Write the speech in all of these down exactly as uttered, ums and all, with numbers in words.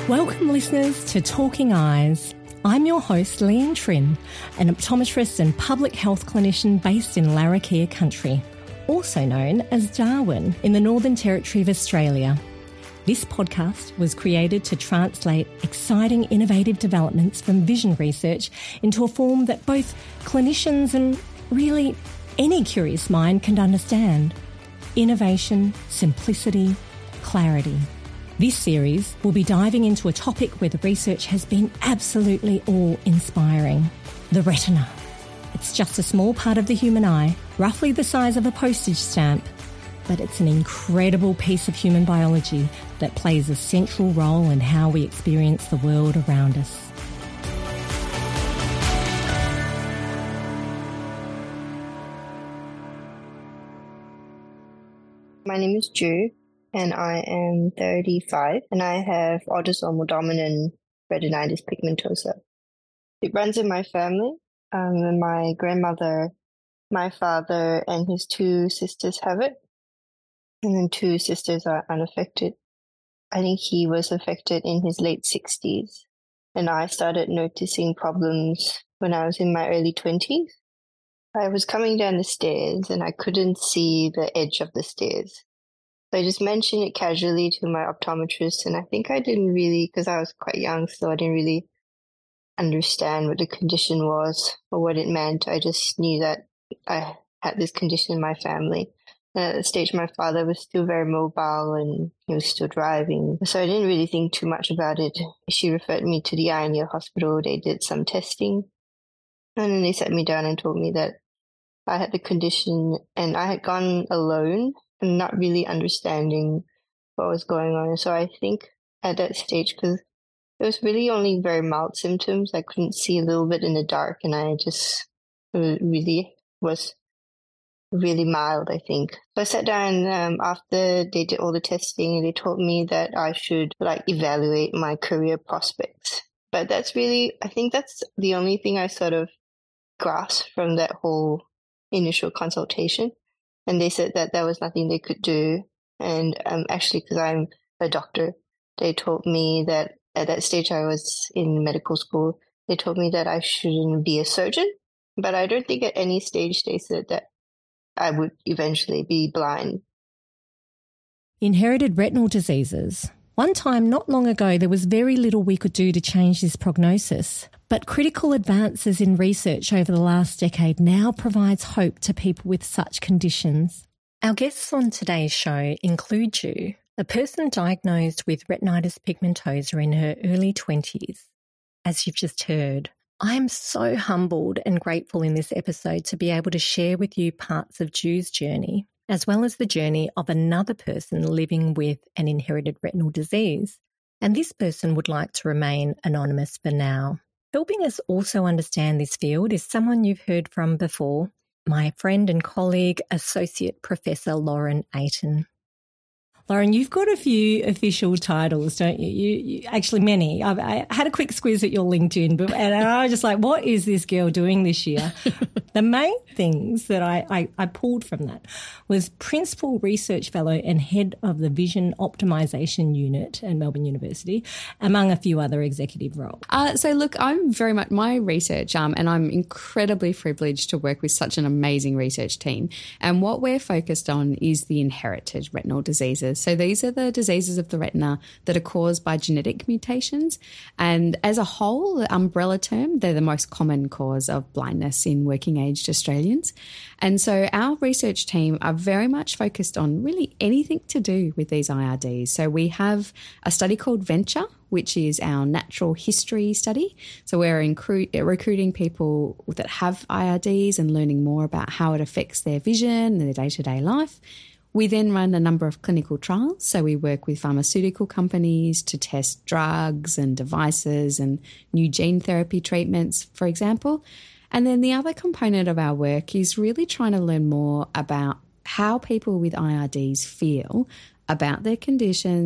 Welcome, listeners, to Talking Eyes. I'm your host, Leanne Trin, an optometrist and public health clinician based in Larrakia Country, also known as Darwin in the Northern Territory of Australia. This podcast was created to translate exciting, innovative developments from vision research into a form that both clinicians and really any curious mind can understand. Innovation, simplicity, clarity. This series will be diving into a topic where the research has been absolutely awe-inspiring. The retina. It's just a small part of the human eye, roughly the size of a postage stamp, but it's an incredible piece of human biology that plays a central role in how we experience the world around us. My name is Ju. And I am thirty-five, and I have autosomal dominant retinitis pigmentosa. It runs in my family. Um, my grandmother, my father, and his two sisters have it, and then two sisters are unaffected. I think he was affected in his late sixties, and I started noticing problems when I was in my early twenties. I was coming down the stairs, and I couldn't see the edge of the stairs. So I just mentioned it casually to my optometrist, and I think I didn't really, because I was quite young, so I didn't really understand what the condition was or what it meant. I just knew that I had this condition in my family. And at that stage, my father was still very mobile and he was still driving. So I didn't really think too much about it. She referred me to the Eye and Ear Hospital. They did some testing, and then they sat me down and told me that I had the condition, and I had gone alone and not really understanding what was going on. So I think at that stage, because it was really only very mild symptoms, I couldn't see a little bit in the dark, and I just it really was really mild, I think. So I sat down um, after they did all the testing, and they told me that I should like evaluate my career prospects. But that's really, I think that's the only thing I sort of grasped from that whole initial consultation. And they said that there was nothing they could do. And um, actually, because I'm a doctor, they told me that at that stage I was in medical school, they told me that I shouldn't be a surgeon. But I don't think at any stage they said that I would eventually be blind. Inherited retinal diseases. One time not long ago, there was very little we could do to change this prognosis. But critical advances in research over the last decade now provides hope to people with such conditions. Our guests on today's show include Ju, a person diagnosed with retinitis pigmentosa in her early twenties. As you've just heard, I am so humbled and grateful in this episode to be able to share with you parts of Ju's journey, as well as the journey of another person living with an inherited retinal disease. And this person would like to remain anonymous for now. Helping us also understand this field is someone you've heard from before, my friend and colleague, Associate Professor Lauren Ayton. Lauren, you've got a few official titles, don't you? You, you actually, many. I've, I had a quick squiz at your LinkedIn, but, and I was just like, what is this girl doing this year? The main things that I, I, I pulled from that was Principal Research Fellow and Head of the Vision Optimisation Unit at Melbourne University, among a few other executive roles. Uh, so, look, I'm very much my research, um, and I'm incredibly privileged to work with such an amazing research team. And what we're focused on is the inherited retinal diseases. So these are the diseases of the retina that are caused by genetic mutations. And as a whole, the umbrella term, they're the most common cause of blindness in working-aged Australians. And so our research team are very much focused on really anything to do with these I R Ds. So we have a study called Venture, which is our natural history study. So we're incru- recruiting people that have I R Ds and learning more about how it affects their vision and their day-to-day life. We then run a number of clinical trials. So we work with pharmaceutical companies to test drugs and devices and new gene therapy treatments, for example. And then the other component of our work is really trying to learn more about how people with I R Ds feel about their conditions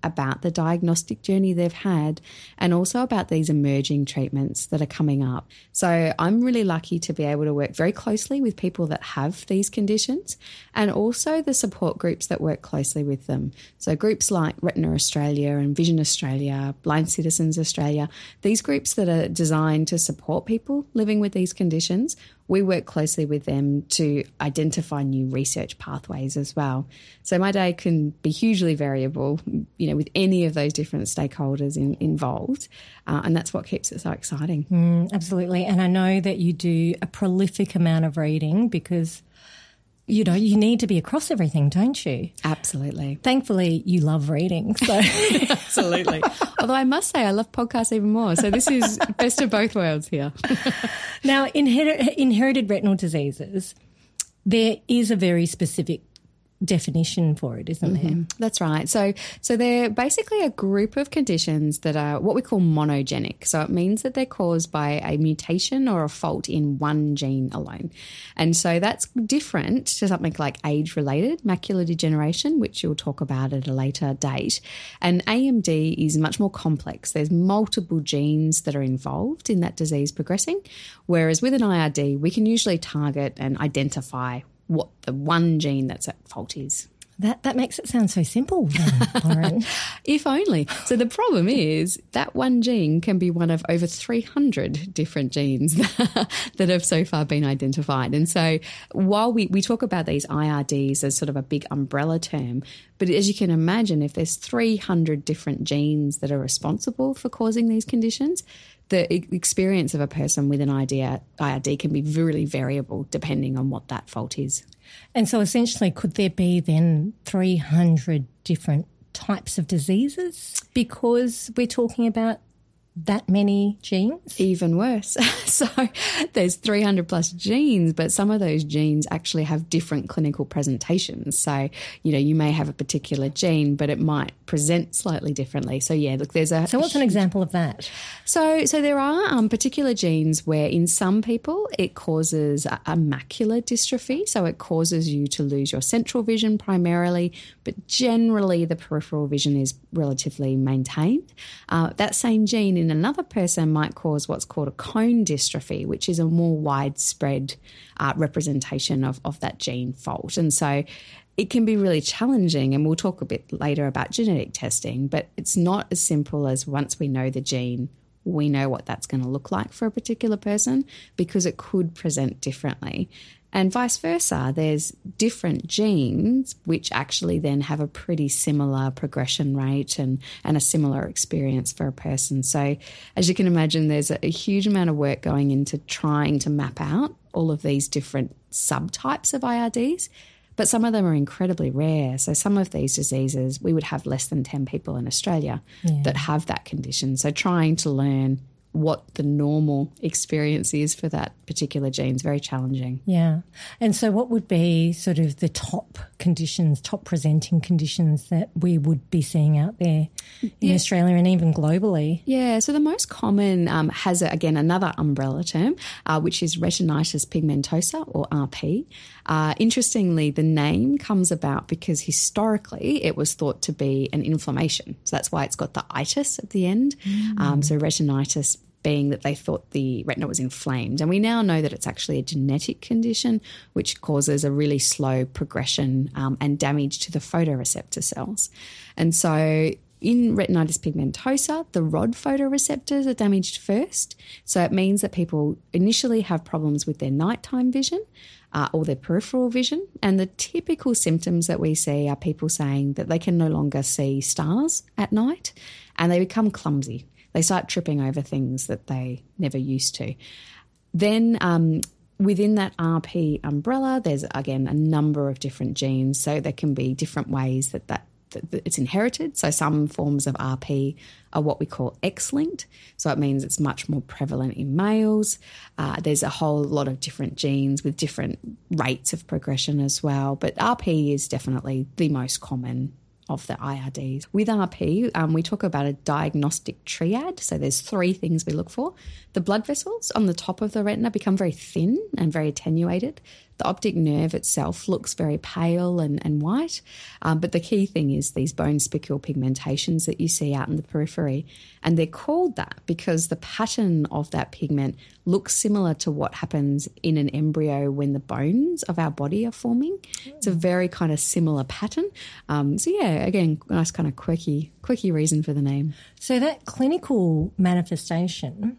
about the diagnostic journey they've had and also about these emerging treatments that are coming up. So I'm really lucky to be able to work very closely with people that have these conditions and also the support groups that work closely with them. So groups like Retina Australia and Vision Australia, Blind Citizens Australia, these groups that are designed to support people living with these conditions, we work closely with them to identify new research pathways as well. So my day can be hugely variable, you know, with any of those different stakeholders in, involved, uh, and that's what keeps it so exciting. Mm, absolutely. And I know that you do a prolific amount of reading because, you know, you need to be across everything, don't you? Absolutely. Thankfully, you love reading. So Absolutely. Although I must say I love podcasts even more. So this is best of both worlds here. Now, inher- inherited retinal diseases, there is a very specific definition for it, isn't there? Mm-hmm. That's right. So so they're basically a group of conditions that are what we call monogenic. So it means that they're caused by a mutation or a fault in one gene alone. And so that's different to something like age-related macular degeneration, which you'll talk about at a later date. And A M D is much more complex. There's multiple genes that are involved in that disease progressing, whereas with an I R D, we can usually target and identify what the one gene that's at fault is. That that makes it sound so simple then, Lauren. If only. So the problem is that one gene can be one of over three hundred different genes that have so far been identified. And so while we, we talk about these I R Ds as sort of a big umbrella term, but as you can imagine, if there's three hundred different genes that are responsible for causing these conditions, the experience of a person with an I R D can be really variable depending on what that fault is. And so essentially, could there be then three hundred different types of diseases because we're talking about that many genes? Even worse. So there's three hundred plus genes, but some of those genes actually have different clinical presentations. So, you know, you may have a particular gene, but it might present slightly differently. So, yeah, look, there's a... So what's an example of that? So so there are um, particular genes where in some people it causes a, a macular dystrophy. So it causes you to lose your central vision primarily, but generally the peripheral vision is relatively maintained. Uh, that same gene in another person might cause what's called a cone dystrophy, which is a more widespread uh, representation of, of that gene fault. And so it can be really challenging, and we'll talk a bit later about genetic testing, but it's not as simple as once we know the gene, we know what that's going to look like for a particular person because it could present differently. And vice versa, there's different genes which actually then have a pretty similar progression rate and, and a similar experience for a person. So as you can imagine, there's a, a huge amount of work going into trying to map out all of these different subtypes of I R Ds, but some of them are incredibly rare. So some of these diseases, we would have less than ten people in Australia yeah. that have that condition. So trying to learn what the normal experience is for that particular gene is very challenging. Yeah. And so what would be sort of the top conditions, top presenting conditions that we would be seeing out there in yeah. Australia and even globally? Yeah. So the most common um, has, a, again, another umbrella term, uh, which is retinitis pigmentosa or R P. Uh, interestingly, the name comes about because historically it was thought to be an inflammation. So that's why it's got the itis at the end. Mm. Um, so retinitis being that they thought the retina was inflamed. And we now know that it's actually a genetic condition which causes a really slow progression um, and damage to the photoreceptor cells. And so in retinitis pigmentosa, the rod photoreceptors are damaged first. So it means that people initially have problems with their nighttime vision uh, or their peripheral vision. And the typical symptoms that we see are people saying that they can no longer see stars at night and they become clumsy. They start tripping over things that they never used to. Then um, within that R P umbrella, there's, again, a number of different genes. So there can be different ways that, that, that it's inherited. So some forms of R P are what we call X-linked. So it means it's much more prevalent in males. Uh, there's a whole lot of different genes with different rates of progression as well. But R P is definitely the most common of the I R Ds. With R P, um, we talk about a diagnostic triad. So there's three things we look for. The blood vessels on the top of the retina become very thin and very attenuated. the optic nerve itself looks very pale and, and white, um, but the key thing is these bone spicule pigmentations that you see out in the periphery. And they're called that because the pattern of that pigment looks similar to what happens in an embryo when the bones of our body are forming. Mm. It's a very kind of similar pattern. Um, so, yeah, again, nice kind of quirky, quirky reason for the name. So that clinical manifestation,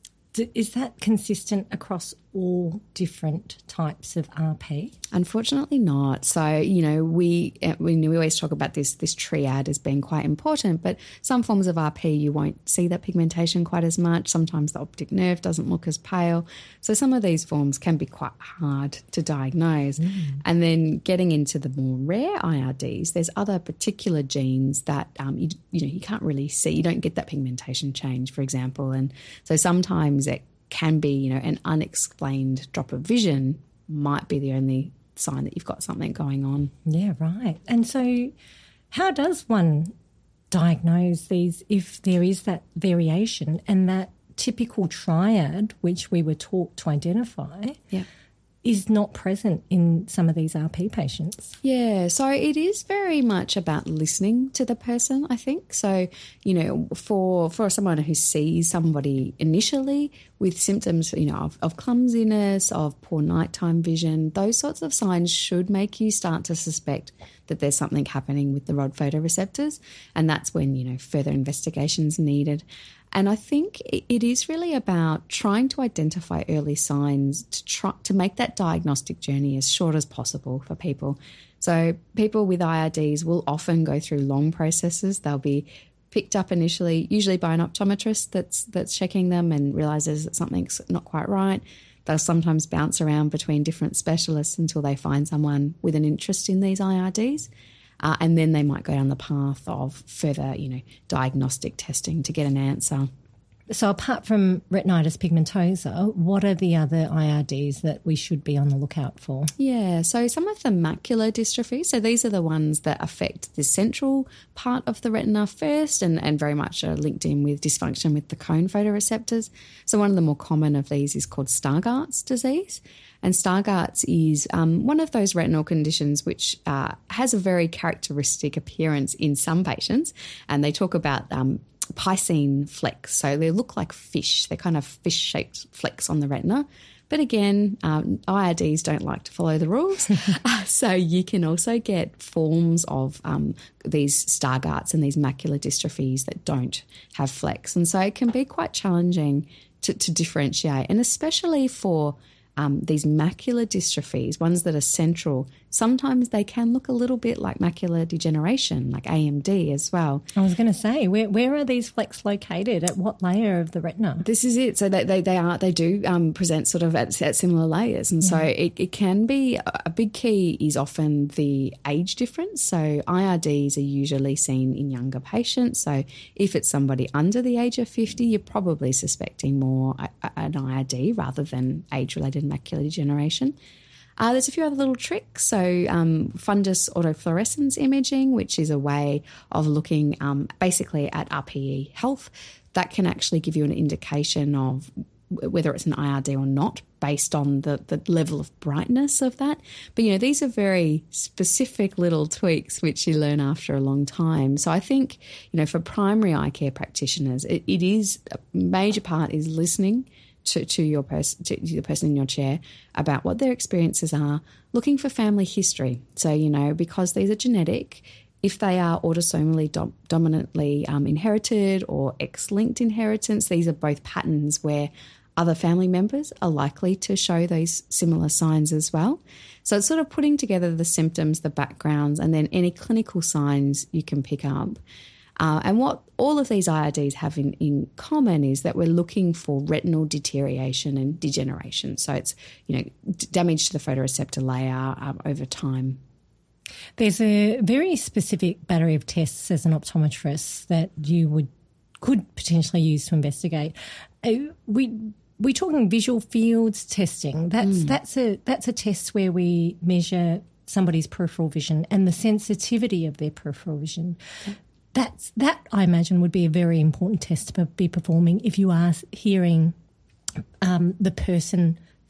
is that consistent across all different types of R P? Unfortunately not. So, you know, we we, we always talk about this this triad as being quite important, but some forms of R P you won't see that pigmentation quite as much. Sometimes the optic nerve doesn't look as pale. So some of these forms can be quite hard to diagnose. Mm. And then getting into the more rare I R Ds, there's other particular genes that, um, you, you know, you can't really see. You don't get that pigmentation change, for example. And so sometimes it can be, you know, an unexplained drop of vision might be the only sign that you've got something going on. Yeah, right. And so how does one diagnose these if there is that variation and that typical triad, which we were taught to identify, yeah. is not present in some of these R P patients? Yeah, so it is very much about listening to the person, I think. So, you know, for for someone who sees somebody initially with symptoms, you know, of, of clumsiness, of poor nighttime vision, those sorts of signs should make you start to suspect that there's something happening with the rod photoreceptors, and that's when, you know, further investigation's needed. And I think it is really about trying to identify early signs to try to make that diagnostic journey as short as possible for people. So people with I R Ds will often go through long processes. They'll be picked up initially, usually by an optometrist that's that's checking them and realises that something's not quite right. They'll sometimes bounce around between different specialists until they find someone with an interest in these I R Ds. Uh, and then they might go down the path of further, you know, diagnostic testing to get an answer. So apart from retinitis pigmentosa, what are the other I R Ds that we should be on the lookout for? Yeah, so some of the macular dystrophy, so these are the ones that affect the central part of the retina first and, and very much are linked in with dysfunction with the cone photoreceptors. So one of the more common of these is called Stargardt's disease. And Stargardt's is um, one of those retinal conditions which uh, has a very characteristic appearance in some patients, and they talk about um, piscine flecks. So they look like fish. They're kind of fish-shaped flecks on the retina. But again, um, I R Ds don't like to follow the rules. uh, so you can also get forms of um, these Stargardt's and these macular dystrophies that don't have flecks. And so it can be quite challenging to, to differentiate, and especially for Um, these macular dystrophies, ones that are central, sometimes they can look a little bit like macular degeneration, like A M D as well. I was going to say, where where are these flecks located? At what layer of the retina? This is it. So they they, they are they do um, present sort of at, at similar layers, and yeah. so it, it can be a big key is often the age difference. So I R Ds are usually seen in younger patients. So if it's somebody under the age of fifty, you're probably suspecting more an I R D rather than age-related macular degeneration. Uh, there's a few other little tricks. So um, fundus autofluorescence imaging, which is a way of looking um, basically at R P E health, that can actually give you an indication of whether it's an I R D or not based on the, the level of brightness of that. But, you know, these are very specific little tweaks which you learn after a long time. So I think, you know, for primary eye care practitioners, it, it is a major part is listening To, to your person, to the person in your chair about what their experiences are, looking for family history. So, you know, because these are genetic, if they are autosomally dom- dominantly um, inherited or X-linked inheritance, these are both patterns where other family members are likely to show those similar signs as well. So it's sort of putting together the symptoms, the backgrounds, and then any clinical signs you can pick up. Uh, and what all of these I R Ds have in, in common is that we're looking for retinal deterioration and degeneration. So it's, you know, d- damage to the photoreceptor layer um, over time. There's a very specific battery of tests as an optometrist that you would could potentially use to investigate. Uh, we we're talking visual fields testing. That's mm. that's a that's a test where we measure somebody's peripheral vision and the sensitivity of their peripheral vision. Okay. That's, that, I imagine, would be a very important test to be performing if you are hearing um, the person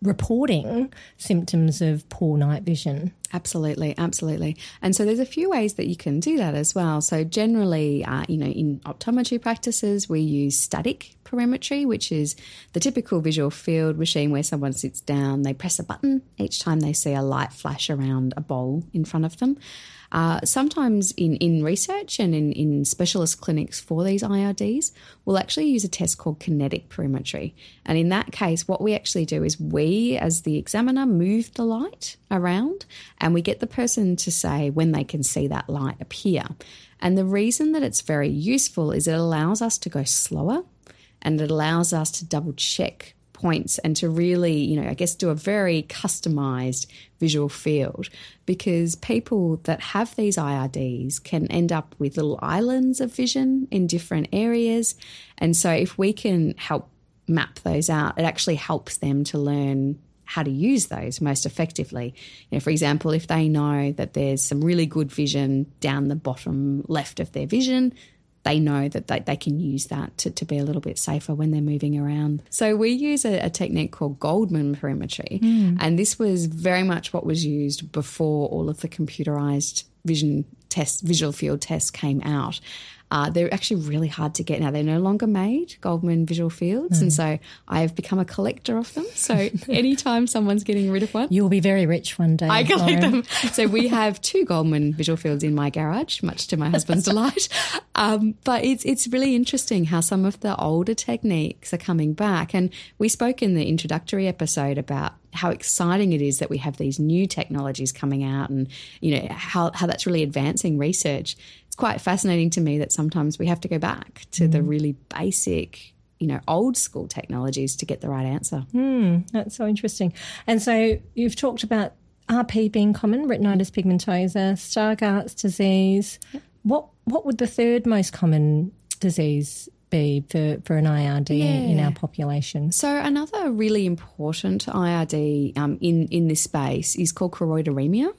reporting symptoms of poor night vision. Absolutely, absolutely. And so there's a few ways that you can do that as well. So generally, uh, you know, in optometry practices, we use static perimetry, which is the typical visual field machine where someone sits down, they press a button each time they see a light flash around a bowl in front of them. Uh, sometimes in, in research and in, in specialist clinics for these I R Ds, we'll actually use a test called kinetic perimetry. And in that case, what we actually do is we, as the examiner, move the light around and we get the person to say when they can see that light appear. And the reason that it's very useful is it allows us to go slower and it allows us to double check points and to really, you know, I guess do a very customised visual field, because people that have these I R Ds can end up with little islands of vision in different areas. And so if we can help map those out, it actually helps them to learn how to use those most effectively. You know, for example, if they know that there's some really good vision down the bottom left of their vision, they know that they, they can use that to, to be a little bit safer when they're moving around. So we use a, a technique called Goldman perimetry, mm. and this was very much what was used before all of the computerised vision tests, visual field tests came out. Uh, they're actually really hard to get now. They're no longer made, Goldman visual fields, mm. and so I have become a collector of them. So anytime someone's getting rid of one, you'll be very rich one day. I collect Lauren. them. So we have two Goldman visual fields in my garage, much to my husband's delight. Um, but it's it's really interesting how some of the older techniques are coming back. And we spoke in the introductory episode about how exciting it is that we have these new technologies coming out, and you know how how that's really advancing research. It's quite fascinating to me that sometimes we have to go back to mm. the really basic, you know, old school technologies to get the right answer. Mm, that's so interesting. And so you've talked about R P being common, retinitis pigmentosa, Stargardt's disease. Yep. What what would the third most common disease be for, for an I R D yeah. in our population? So another really important I R D um, in, in this space is called choroideremia.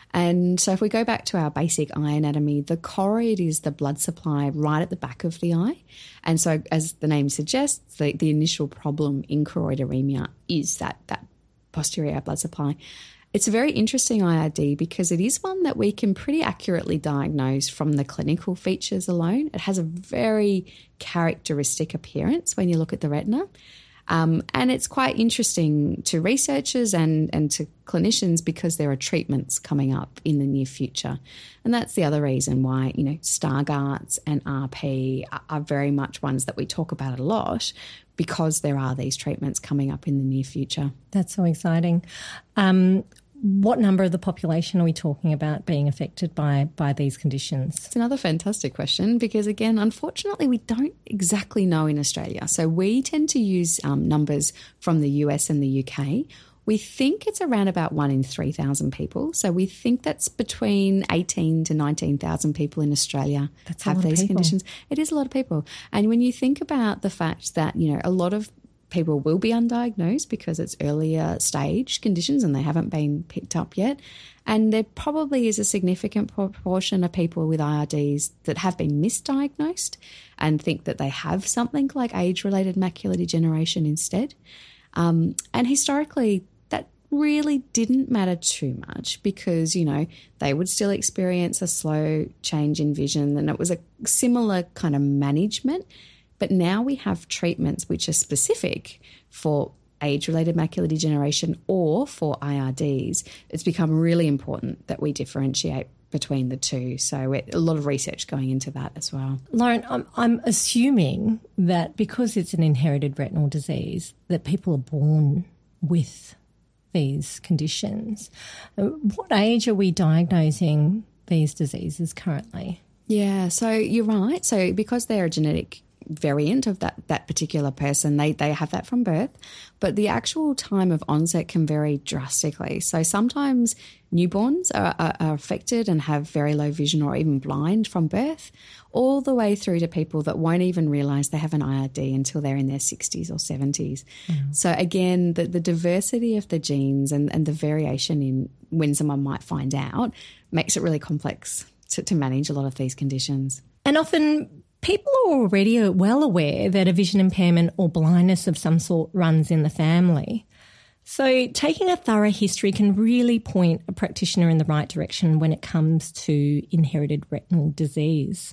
And so if we go back to our basic eye anatomy, the choroid is the blood supply right at the back of the eye. And so as the name suggests, the, the initial problem in choroideremia is that, that posterior blood supply. It's a very interesting I R D because it is one that we can pretty accurately diagnose from the clinical features alone. It has a very characteristic appearance when you look at the retina. Um, and it's quite interesting to researchers and, and to clinicians because there are treatments coming up in the near future. And that's the other reason why, you know, Stargardt's and R P are, are very much ones that we talk about a lot, because there are these treatments coming up in the near future. That's so exciting. Um, what number of the population are we talking about being affected by, by these conditions? It's another fantastic question because, again, unfortunately, we don't exactly know in Australia. So we tend to use um, numbers from the U S and the U K. We think it's around about one in three thousand people. So we think that's between eighteen to nineteen thousand people in Australia that's have these conditions. It is a lot of people. And when you think about the fact that, you know, a lot of people will be undiagnosed because it's earlier stage conditions and they haven't been picked up yet. And there probably is a significant proportion of people with I R Ds that have been misdiagnosed and think that they have something like age-related macular degeneration instead. Um, and historically, that really didn't matter too much because, you know, they would still experience a slow change in vision and it was a similar kind of management. But now we have treatments which are specific for age-related macular degeneration or for I R Ds. It's become really important that we differentiate between the two. So it, a lot of research going into that as well. Lauren, I'm, I'm assuming that because it's an inherited retinal disease, that people are born with these conditions. What age are we diagnosing these diseases currently? Yeah, so you're right. So because they're a genetic variant of that that particular person, they they have that from birth, but the actual time of onset can vary drastically. So sometimes newborns are, are, are affected and have very low vision or even blind from birth, all the way through to people that won't even realise they have an I R D until they're in their sixties or seventies. Mm. So again, the, the diversity of the genes and, and the variation in when someone might find out makes it really complex to, to manage a lot of these conditions. And often people are already well aware that a vision impairment or blindness of some sort runs in the family. So taking a thorough history can really point a practitioner in the right direction when it comes to inherited retinal disease.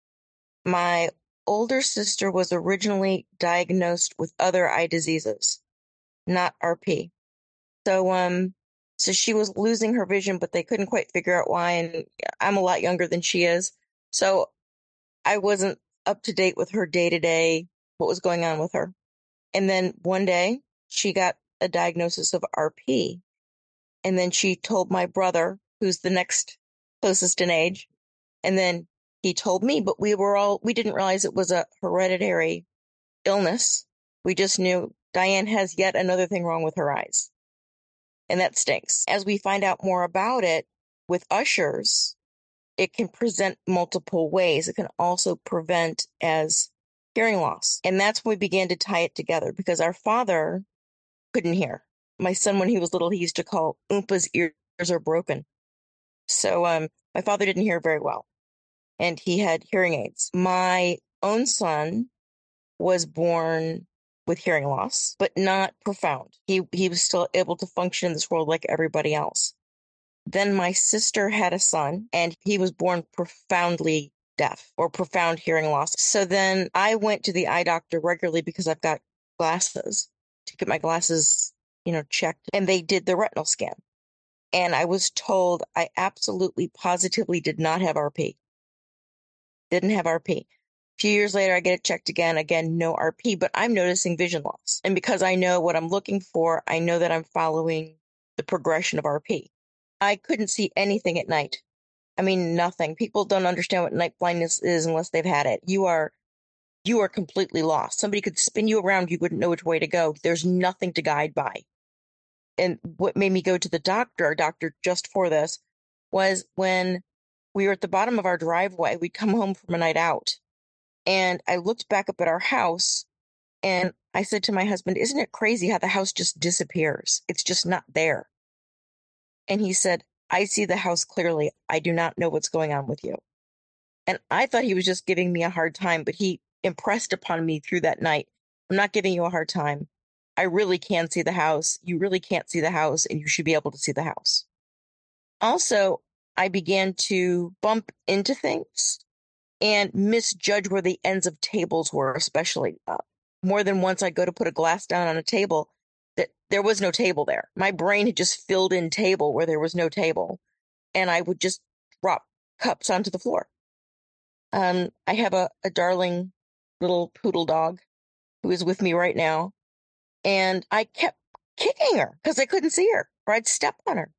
My older sister was originally diagnosed with other eye diseases, not R P. So, um, so she was losing her vision, but they couldn't quite figure out why. And I'm a lot younger than she is. So I wasn't up to date with her day to day, what was going on with her. And then one day she got a diagnosis of R P. And then she told my brother, who's the next closest in age. And then he told me, but we were all, we didn't realize it was a hereditary illness. We just knew Diane has yet another thing wrong with her eyes. And that stinks. As we find out more about it with Usher's, it can present multiple ways. It can also prevent as hearing loss. And that's when we began to tie it together, because our father couldn't hear. My son, when he was little, he used to call Oompa's ears are broken. So um, my father didn't hear very well, and he had hearing aids. My own son was born with hearing loss, but not profound. He he was still able to function in this world like everybody else. Then my sister had a son, and he was born profoundly deaf or profound hearing loss. So then I went to the eye doctor regularly because I've got glasses to get my glasses, you know, checked. And they did the retinal scan. And I was told I absolutely positively did not have R P. Didn't have R P. A few years later, I get it checked again. Again, no R P, but I'm noticing vision loss. And because I know what I'm looking for, I know that I'm following the progression of R P. I couldn't see anything at night. I mean, nothing. People don't understand what night blindness is unless they've had it. You are, you are completely lost. Somebody could spin you around. You wouldn't know which way to go. There's nothing to guide by. And what made me go to the doctor, a doctor just for this, was when we were at the bottom of our driveway. We'd come home from a night out, and I looked back up at our house, and I said to my husband, "Isn't it crazy how the house just disappears? It's just not there." And he said, "I see the house clearly. I do not know what's going on with you." And I thought he was just giving me a hard time, but he impressed upon me through that night, "I'm not giving you a hard time. I really can see the house. You really can't see the house, and you should be able to see the house." Also, I began to bump into things and misjudge where the ends of tables were, especially. Uh, more than once, I'd go to put a glass down on a table that there was no table there. My brain had just filled in table where there was no table, and I would just drop cups onto the floor. Um, I have a, a darling little poodle dog who is with me right now, and I kept kicking her because I couldn't see her, or I'd step on her.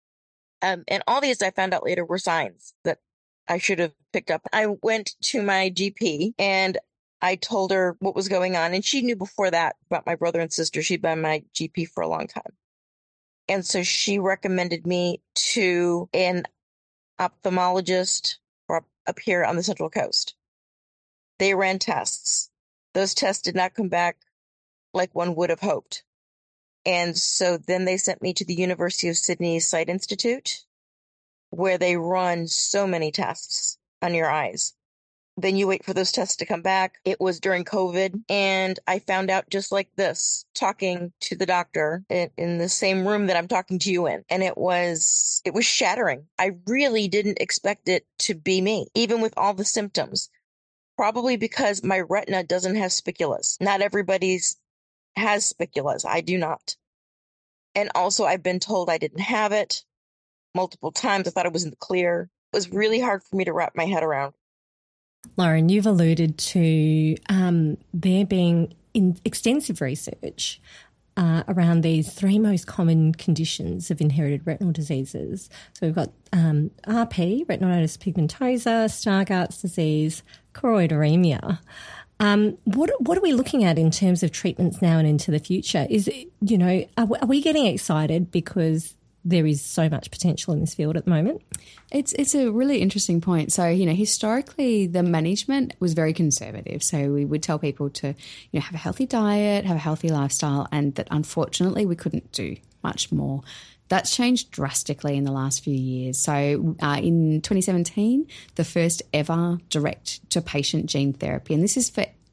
Um, and all these I found out later were signs that I should have picked up. I went to my G P and I told her what was going on. And she knew before that about my brother and sister. She'd been my G P for a long time. And so she recommended me to an ophthalmologist up, up here on the Central Coast. They ran tests. Those tests did not come back like one would have hoped. And so then they sent me to the University of Sydney Sight Institute, where they run so many tests on your eyes. Then you wait for those tests to come back. It was during COVID, and I found out just like this, talking to the doctor in, in the same room that I'm talking to you in. And it was, it was shattering. I really didn't expect it to be me, even with all the symptoms. Probably because my retina doesn't have spiculas. Not everybody's has spiculas. I do not. And also, I've been told I didn't have it multiple times. I thought it was in the clear. It was really hard for me to wrap my head around. Lauren, you've alluded to um, there being in extensive research uh, around these three most common conditions of inherited retinal diseases. So we've got um, R P, retinitis pigmentosa, Stargardt's disease, choroideremia. Um, what what are we looking at in terms of treatments now and into the future? Is it, you know, are, are we getting excited because there is so much potential in this field at the moment? It's it's a really interesting point. So, you know, historically the management was very conservative. So we would tell people to, you know, have a healthy diet, have a healthy lifestyle, and that unfortunately we couldn't do much more. That's changed drastically in the last few years. So uh, in twenty seventeen, the first ever direct-to-patient gene therapy, and this is for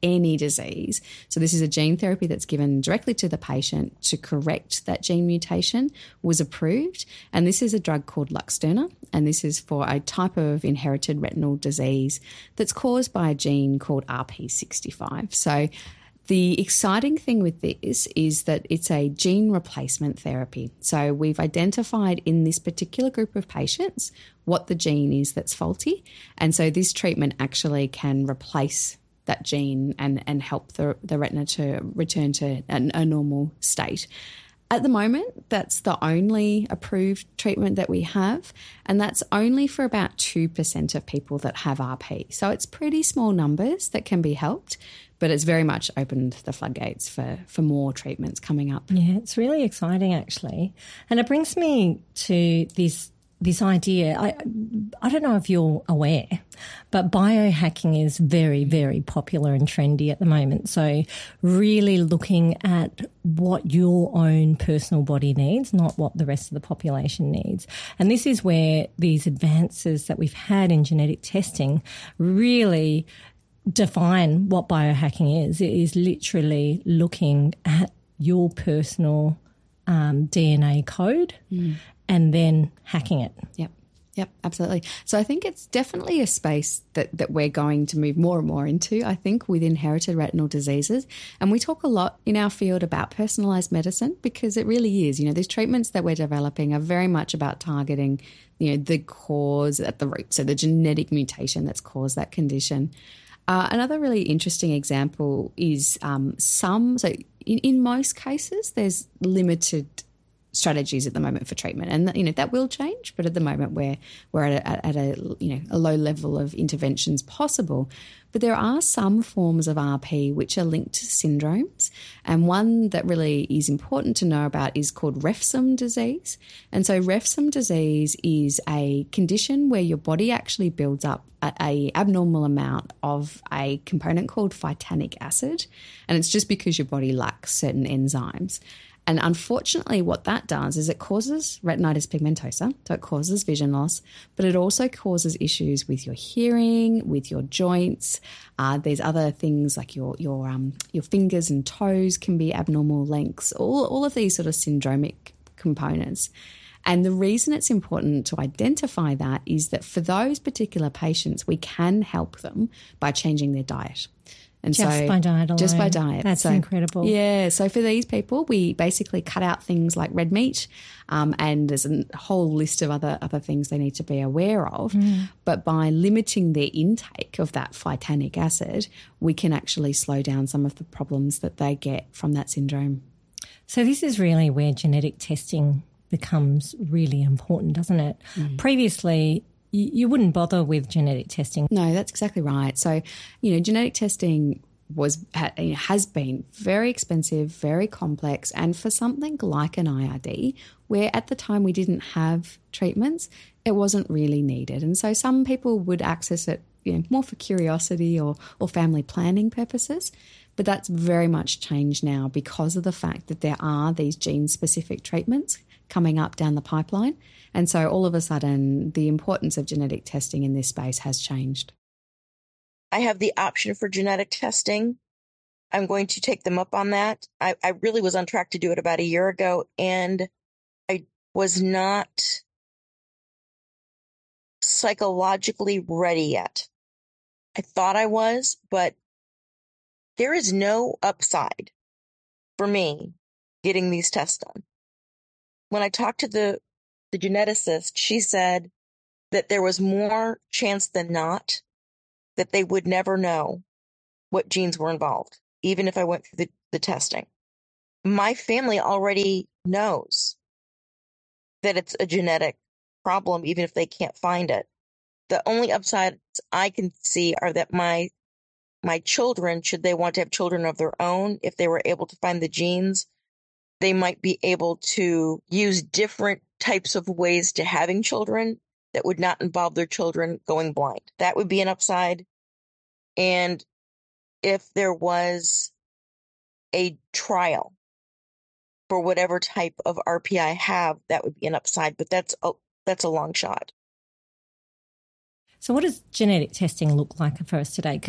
any disease. So this is a gene therapy that's given directly to the patient to correct that gene mutation, was approved. And this is a drug called Luxturna, and this is for a type of inherited retinal disease that's caused by a gene called R P sixty-five. So the exciting thing with this is that it's a gene replacement therapy. So we've identified in this particular group of patients what the gene is that's faulty. And so this treatment actually can replace that gene and, and help the, the retina to return to a, a normal state. At the moment, that's the only approved treatment that we have, and that's only for about two percent of people that have R P. So it's pretty small numbers that can be helped, but it's very much opened the floodgates for, for more treatments coming up. Yeah, it's really exciting actually. And it brings me to this this idea. I I don't know if you're aware, but biohacking is very, very popular and trendy at the moment. So really looking at what your own personal body needs, not what the rest of the population needs. And this is where these advances that we've had in genetic testing really define what biohacking is. It is literally looking at your personal um, D N A code mm. and then hacking it. Yep. Yep, absolutely. So I think it's definitely a space that, that we're going to move more and more into, I think, with inherited retinal diseases. And we talk a lot in our field about personalised medicine because it really is. You know, these treatments that we're developing are very much about targeting, you know, the cause at the root, so the genetic mutation that's caused that condition. Uh, another really interesting example is um, some, so in, in most cases, there's limited strategies at the moment for treatment, and you know that will change. But at the moment, we're we're at a, at a you know a low level of interventions possible. But there are some forms of R P which are linked to syndromes, and one that really is important to know about is called Refsum disease. And so Refsum disease is a condition where your body actually builds up a, a abnormal amount of a component called phytanic acid, and it's just because your body lacks certain enzymes. And unfortunately, what that does is it causes retinitis pigmentosa, so it causes vision loss, but it also causes issues with your hearing, with your joints. Uh, there's other things like your your um, your fingers and toes can be abnormal lengths, all, all of these sort of syndromic components. And the reason it's important to identify that is that for those particular patients, we can help them by changing their diet. And just so, by diet alone. Just by diet. That's so, incredible. Yeah. So for these people, we basically cut out things like red meat, um, and there's a whole list of other, other things they need to be aware of. Mm. But by limiting their intake of that phytanic acid, we can actually slow down some of the problems that they get from that syndrome. So this is really where genetic testing becomes really important, doesn't it? Mm. Previously, you wouldn't bother with genetic testing. No, that's exactly right. So, you know, genetic testing was has been very expensive, very complex, and for something like an I R D, where at the time we didn't have treatments, it wasn't really needed. And so some people would access it, you know, more for curiosity or, or family planning purposes. But that's very much changed now because of the fact that there are these gene-specific treatments coming up down the pipeline. And so all of a sudden, the importance of genetic testing in this space has changed. I have the option for genetic testing. I'm going to take them up on that. I, I really was on track to do it about a year ago, and I was not psychologically ready yet. I thought I was, but there is no upside for me getting these tests done. When I talked to the, the geneticist, she said that there was more chance than not that they would never know what genes were involved, even if I went through the, the testing. My family already knows that it's a genetic problem, even if they can't find it. The only upsides I can see are that my my children, should they want to have children of their own, if they were able to find the genes, they might be able to use different types of ways to having children that would not involve their children going blind. That would be an upside. And if there was a trial for whatever type of R P I have, that would be an upside, but that's a, that's a long shot. So what does genetic testing look like for us today? Because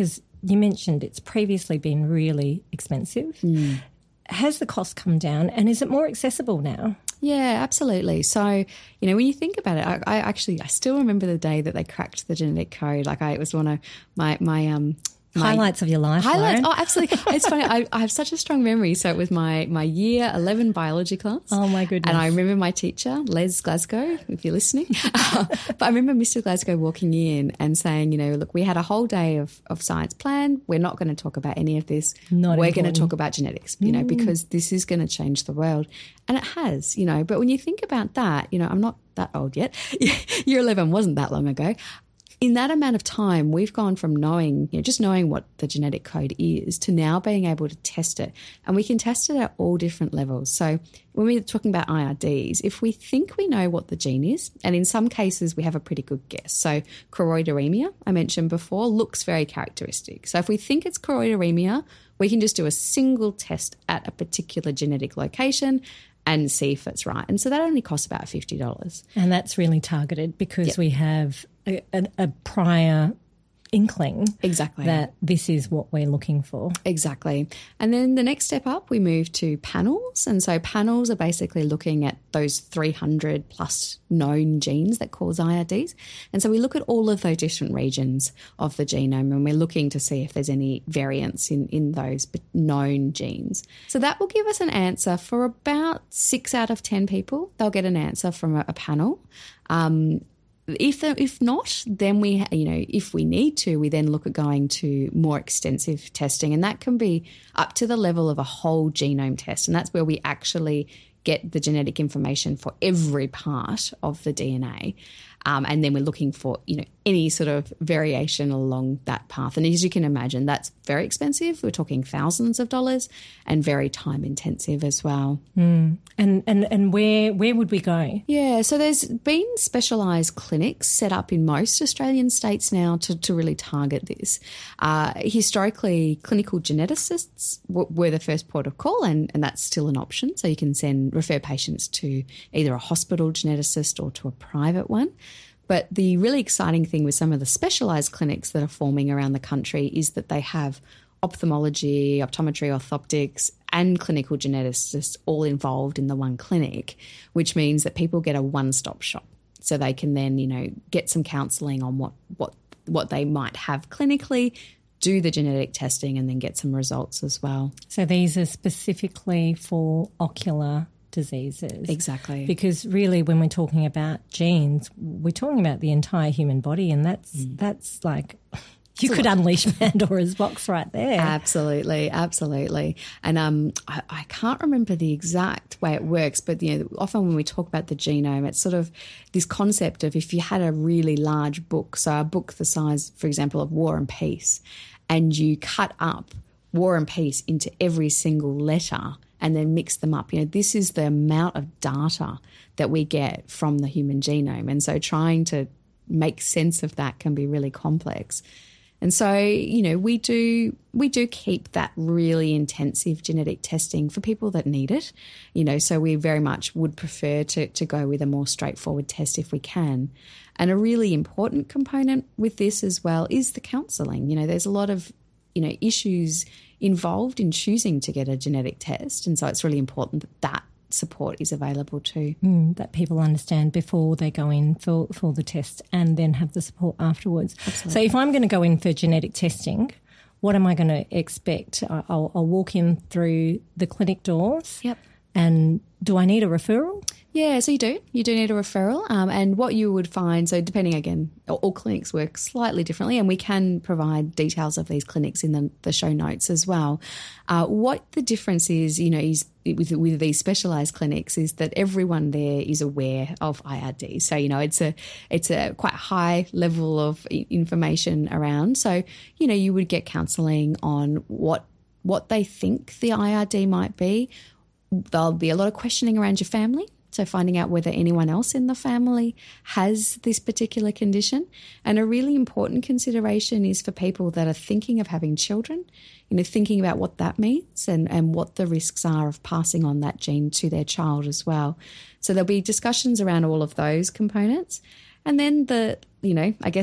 you mentioned it's previously been really expensive. Mm. Has the cost come down and is it more accessible now? Yeah, absolutely. So, you know, when you think about it, I, I actually, I still remember the day that they cracked the genetic code. Like I, it was one of my, my, um, My highlights of your life, highlights. Lauren. Oh, absolutely. It's funny. I, I have such a strong memory. So it was my, my year eleven biology class. Oh, my goodness. And I remember my teacher, Les Glasgow, if you're listening. uh, but I remember Mister Glasgow walking in and saying, you know, look, we had a whole day of, of science planned. We're not going to talk about any of this. Not We're important. going to talk about genetics, you know, Mm. because this is going to change the world. And it has, you know. But when you think about that, you know, I'm not that old yet. Year eleven wasn't that long ago. In that amount of time, we've gone from knowing, you know, just knowing what the genetic code is to now being able to test it. And we can test it at all different levels. So when we're talking about I R Ds, if we think we know what the gene is, and in some cases we have a pretty good guess. So choroideremia, I mentioned before, looks very characteristic. So if we think it's choroideremia, we can just do a single test at a particular genetic location and see if it's right. And so that only costs about fifty dollars. And that's really targeted because Yep. we have a, a, a prior inkling Exactly. that this is what we're looking for. Exactly. And then the next step up, we move to panels. And so panels are basically looking at those three hundred plus known genes that cause I R Ds. And so we look at all of those different regions of the genome and we're looking to see if there's any variance in, in those known genes. So that will give us an answer for about six out of ten people. They'll get an answer from a, a panel. Um, If if not, then we, you know, if we need to, we then look at going to more extensive testing, and that can be up to the level of a whole genome test, and that's where we actually get the genetic information for every part of the D N A. Um, and then we're looking for, you know, any sort of variation along that path. And as you can imagine, that's very expensive. We're talking thousands of dollars and very time intensive as well. Mm. And and and where where would we go? Yeah, so there's been specialised clinics set up in most Australian states now to, to really target this. Uh, historically, clinical geneticists w- were the first port of call, and, and that's still an option. So you can send refer patients to either a hospital geneticist or to a private one. But the really exciting thing with some of the specialised clinics that are forming around the country is that they have ophthalmology, optometry, orthoptics, and clinical geneticists all involved in the one clinic, which means that people get a one-stop shop. So they can then, you know, get some counselling on what, what, what they might have clinically, do the genetic testing, and then get some results as well. So these are specifically for ocular diseases. Exactly. Because really when we're talking about genes, we're talking about the entire human body, and that's mm. that's like you could unleash Pandora's box right there. Absolutely, absolutely. And um, I, I can't remember the exact way it works, but you know, often when we talk about the genome, it's sort of this concept of if you had a really large book, so a book the size, for example, of War and Peace, and you cut up War and Peace into every single letter and then mix them up. You know, this is the amount of data that we get from the human genome. And so trying to make sense of that can be really complex. And so, you know, we do we do keep that really intensive genetic testing for people that need it. You know, so we very much would prefer to, to go with a more straightforward test if we can. And a really important component with this as well is the counselling. You know, there's a lot of, you know, issues involved in choosing to get a genetic test. And so it's really important that that support is available too. Mm, that people understand before they go in for, for the test and then have the support afterwards. Absolutely. So if I'm going to go in for genetic testing, what am I going to expect? I'll, I'll walk in through the clinic doors. Yep. And do I need a referral? Yeah, so you do. You do need a referral. Um, and what you would find, so depending, again, all, all clinics work slightly differently, and we can provide details of these clinics in the, the show notes as well. Uh, what the difference is, you know, is with, with these specialised clinics is that everyone there is aware of I R D. So, you know, it's a it's a quite high level of information around. So, you know, you would get counselling on what what they think the I R D might be. There'll be a lot of questioning around your family. So finding out whether anyone else in the family has this particular condition. And a really important consideration is for people that are thinking of having children, you know, thinking about what that means and, and what the risks are of passing on that gene to their child as well. So there'll be discussions around all of those components. And then the, you know, I guess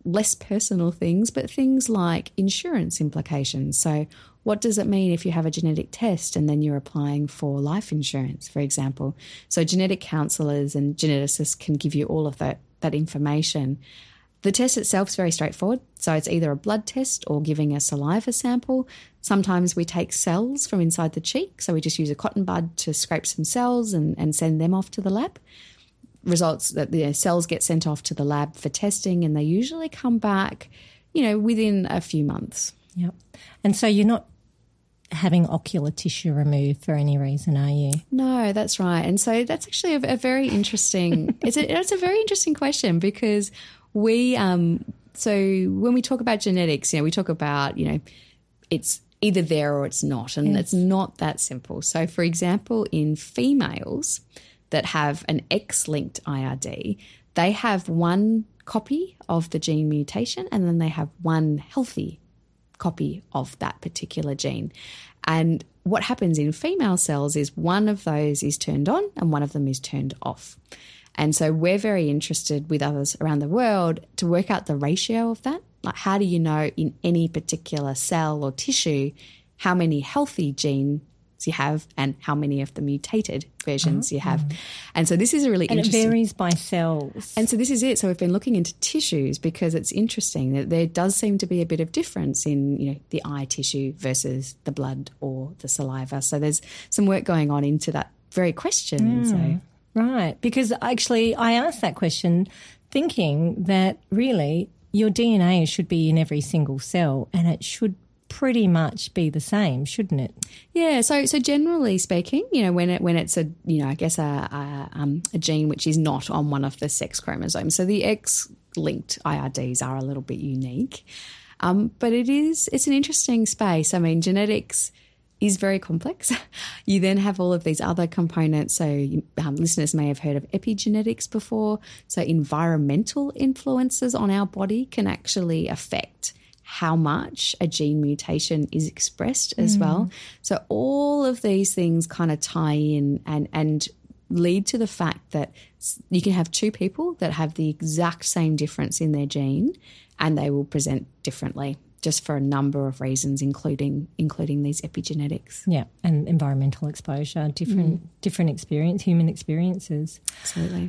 less personal things, but things like insurance implications. So what does it mean if you have a genetic test and then you're applying for life insurance, for example? So genetic counsellors and geneticists can give you all of that, that information. The test itself is very straightforward. So it's either a blood test or giving a saliva sample. Sometimes we take cells from inside the cheek. So we just use a cotton bud to scrape some cells and, and send them off to the lab. Results that the cells get sent off to the lab for testing, and they usually come back, you know, within a few months. Yep. And so you're not having ocular tissue removed for any reason, are you? No, that's right. And so that's actually a, a very interesting, it's a, it's a very interesting question because we, um, so when we talk about genetics, you know, we talk about, you know, it's either there or it's not, and yes. It's not that simple. So for example, in females that have an X-linked I R D, they have one copy of the gene mutation and then they have one healthy copy of that particular gene. And what happens in female cells is one of those is turned on and one of them is turned off. And so we're very interested with others around the world to work out the ratio of that. Like, how do you know in any particular cell or tissue how many healthy genes you have and how many of the mutated versions oh. you have? And so this is a really and interesting... And it varies by cells. And so this is it. So we've been looking into tissues because it's interesting that there does seem to be a bit of difference in, you know, the eye tissue versus the blood or the saliva. So there's some work going on into that very question. Mm, so right. Because actually I asked that question thinking that really your D N A should be in every single cell and it should pretty much be the same, shouldn't it? Yeah. So, so generally speaking, you know, when it when it's a, you know, I guess a a, um, a gene which is not on one of the sex chromosomes. So the X-linked I R Ds are a little bit unique, um, but it is it's an interesting space. I mean, genetics is very complex. You then have all of these other components. So you, um, listeners may have heard of epigenetics before. So environmental influences on our body can actually affect how much a gene mutation is expressed as mm. well. So all of these things kind of tie in and, and lead to the fact that you can have two people that have the exact same difference in their gene and they will present differently just for a number of reasons, including including these epigenetics. Yeah, and environmental exposure, different mm. different experience, human experiences. Absolutely.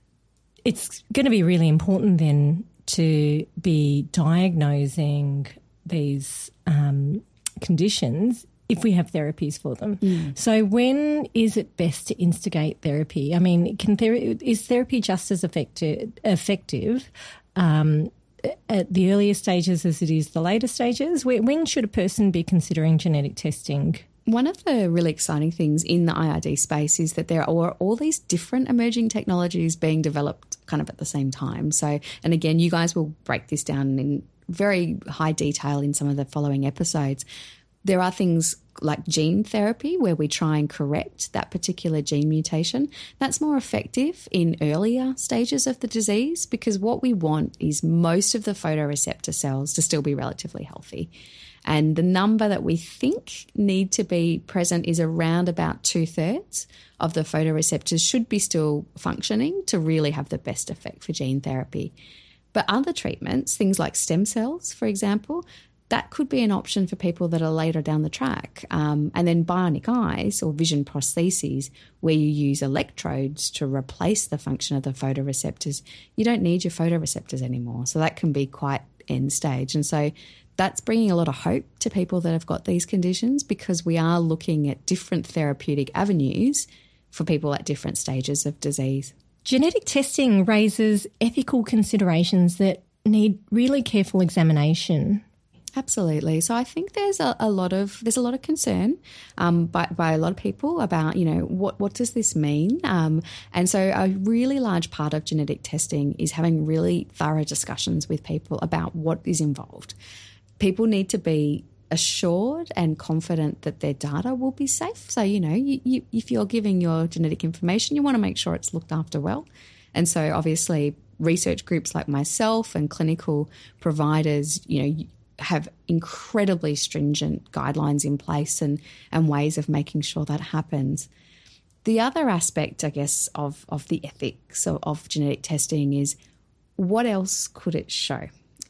It's going to be really important then to be diagnosing these um, conditions if we have therapies for them. Mm. So when is it best to instigate therapy? I mean, can ther- is therapy just as effective, effective um, at the earlier stages as it is the later stages? When should a person be considering genetic testing? One of the really exciting things in the I R D space is that there are all these different emerging technologies being developed kind of at the same time. So, and again, you guys will break this down in very high detail in some of the following episodes. There are things like gene therapy where we try and correct that particular gene mutation. That's more effective in earlier stages of the disease because what we want is most of the photoreceptor cells to still be relatively healthy. And the number that we think need to be present is around about two-thirds of the photoreceptors should be still functioning to really have the best effect for gene therapy. But other treatments, things like stem cells, for example, that could be an option for people that are later down the track. Um, and then bionic eyes or vision prostheses where you use electrodes to replace the function of the photoreceptors. You don't need your photoreceptors anymore. So that can be quite end stage. And so that's bringing a lot of hope to people that have got these conditions because we are looking at different therapeutic avenues for people at different stages of disease. Genetic testing raises ethical considerations that need really careful examination. Absolutely. So I think there's a, a lot of there's a lot of concern um, by by a lot of people about, you know, what what does this mean? Um, and so a really large part of genetic testing is having really thorough discussions with people about what is involved. People need to be assured and confident that their data will be safe. So, you know, you, you, if you're giving your genetic information, you want to make sure it's looked after well. And so obviously research groups like myself and clinical providers, you know, have incredibly stringent guidelines in place and, and ways of making sure that happens. The other aspect, I guess, of, of the ethics of, of genetic testing is what else could it show?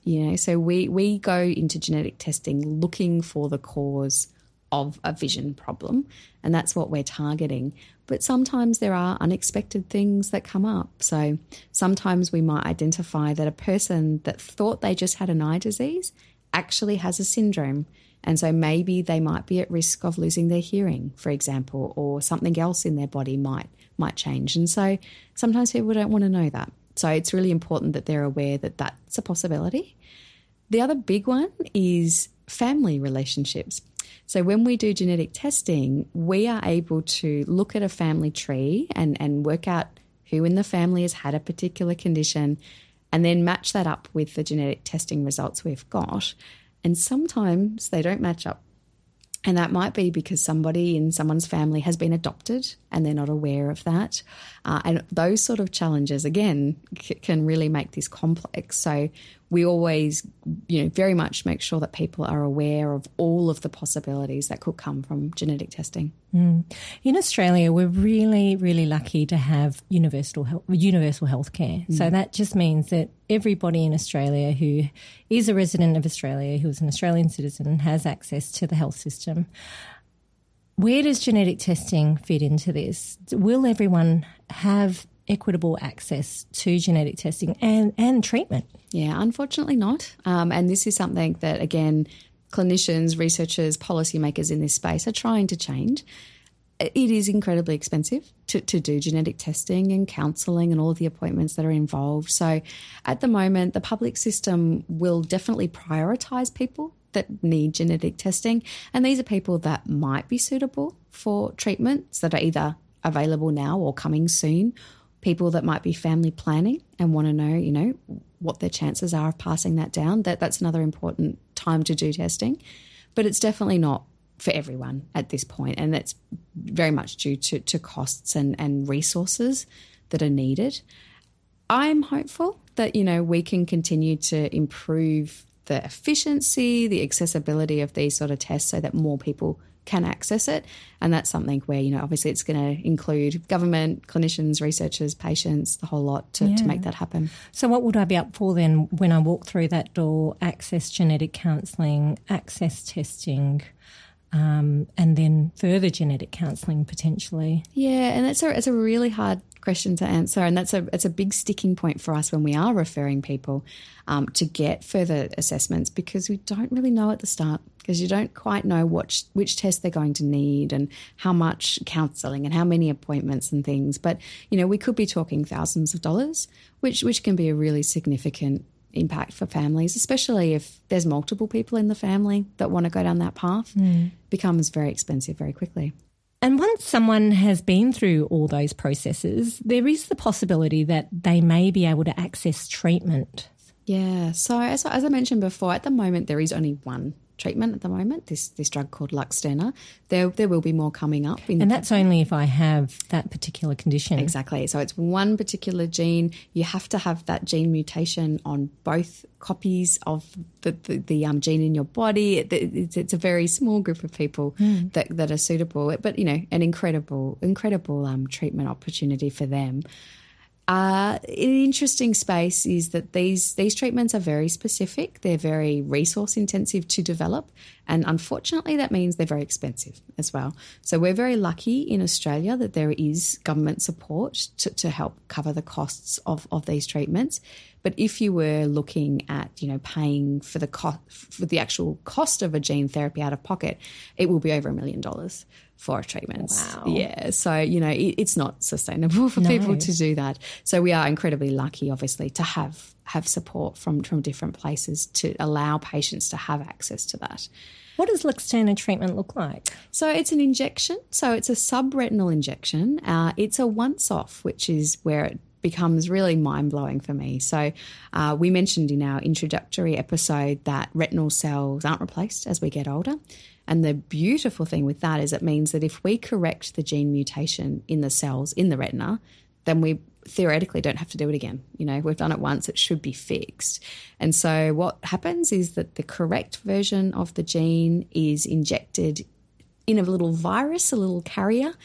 You know, so we, we go into genetic testing looking for the cause of a vision problem, and that's what we're targeting. But sometimes there are unexpected things that come up. So sometimes we might identify that a person that thought they just had an eye disease actually has a syndrome. And so maybe they might be at risk of losing their hearing, for example, or something else in their body might might change. And so sometimes people don't want to know that. So it's really important that they're aware that that's a possibility. The other big one is family relationships. So when we do genetic testing, we are able to look at a family tree and, and work out who in the family has had a particular condition and then match that up with the genetic testing results we've got. And sometimes they don't match up. And that might be because somebody in someone's family has been adopted and they're not aware of that. Uh, and those sort of challenges, again, c- can really make this complex. So we always, you know, very much make sure that people are aware of all of the possibilities that could come from genetic testing. Mm. In Australia, we're really, really lucky to have universal health, universal healthcare. Mm. So that just means that everybody in Australia who is a resident of Australia, who is an Australian citizen, has access to the health system. Where does genetic testing fit into this? Will everyone have equitable access to genetic testing and, and treatment? Yeah, unfortunately not. Um, and this is something that, again, clinicians, researchers, policymakers in this space are trying to change. It is incredibly expensive to, to do genetic testing and counselling and all of the appointments that are involved. So at the moment, the public system will definitely prioritise people that need genetic testing. And these are people that might be suitable for treatments that are either available now or coming soon, people that might be family planning and want to know, you know, what their chances are of passing that down. That That's another important time to do testing. But it's definitely not for everyone at this point, and that's very much due to, to costs and, and resources that are needed. I'm hopeful that, you know, we can continue to improve the efficiency, the accessibility of these sort of tests so that more people can access it. And that's something where, you know, obviously it's going to include government, clinicians, researchers, patients, the whole lot to, yeah. to make that happen. So what would I be up for then when I walk through that door? Access genetic counselling, access testing, um, and then further genetic counselling potentially? Yeah, and that's a, it's a really hard question to answer, and that's a it's a big sticking point for us when we are referring people um, to get further assessments, because we don't really know at the start, because you don't quite know which which test they're going to need and how much counselling and how many appointments and things. But, you know, we could be talking thousands of dollars, which which can be a really significant impact for families, especially if there's multiple people in the family that want to go down that path. Mm. Becomes very expensive very quickly. And once someone has been through all those processes, there is the possibility that they may be able to access treatment. Yeah. So as, as I mentioned before, at the moment there is only one treatment at the moment, this this drug called Luxturna. There there will be more coming up. In and that's only if I have that particular condition. Exactly. So it's one particular gene. You have to have that gene mutation on both copies of the, the, the um, gene in your body. It, it's, it's a very small group of people mm. that, that are suitable, but, you know, an incredible, incredible um, treatment opportunity for them. Uh, an interesting space is that these these treatments are very specific. They're very resource intensive to develop, and unfortunately that means they're very expensive as well. So we're very lucky in Australia that there is government support to, to help cover the costs of, of these treatments. But if you were looking at, you know, paying for the cost for the actual cost of a gene therapy out of pocket, it will be over a million dollars for treatments. Wow. Yeah. So, you know, it, it's not sustainable for no. people to do that. So we are incredibly lucky, obviously, to have have support from, from different places to allow patients to have access to that. What does Luxturna treatment look like? So it's an injection. So it's a subretinal injection. Uh, it's a once-off, which is where it becomes really mind-blowing for me. So uh, we mentioned in our introductory episode that retinal cells aren't replaced as we get older. And the beautiful thing with that is it means that if we correct the gene mutation in the cells in the retina, then we theoretically don't have to do it again. You know, we've done it once, it should be fixed. And so what happens is that the correct version of the gene is injected in a little virus, a little carrier,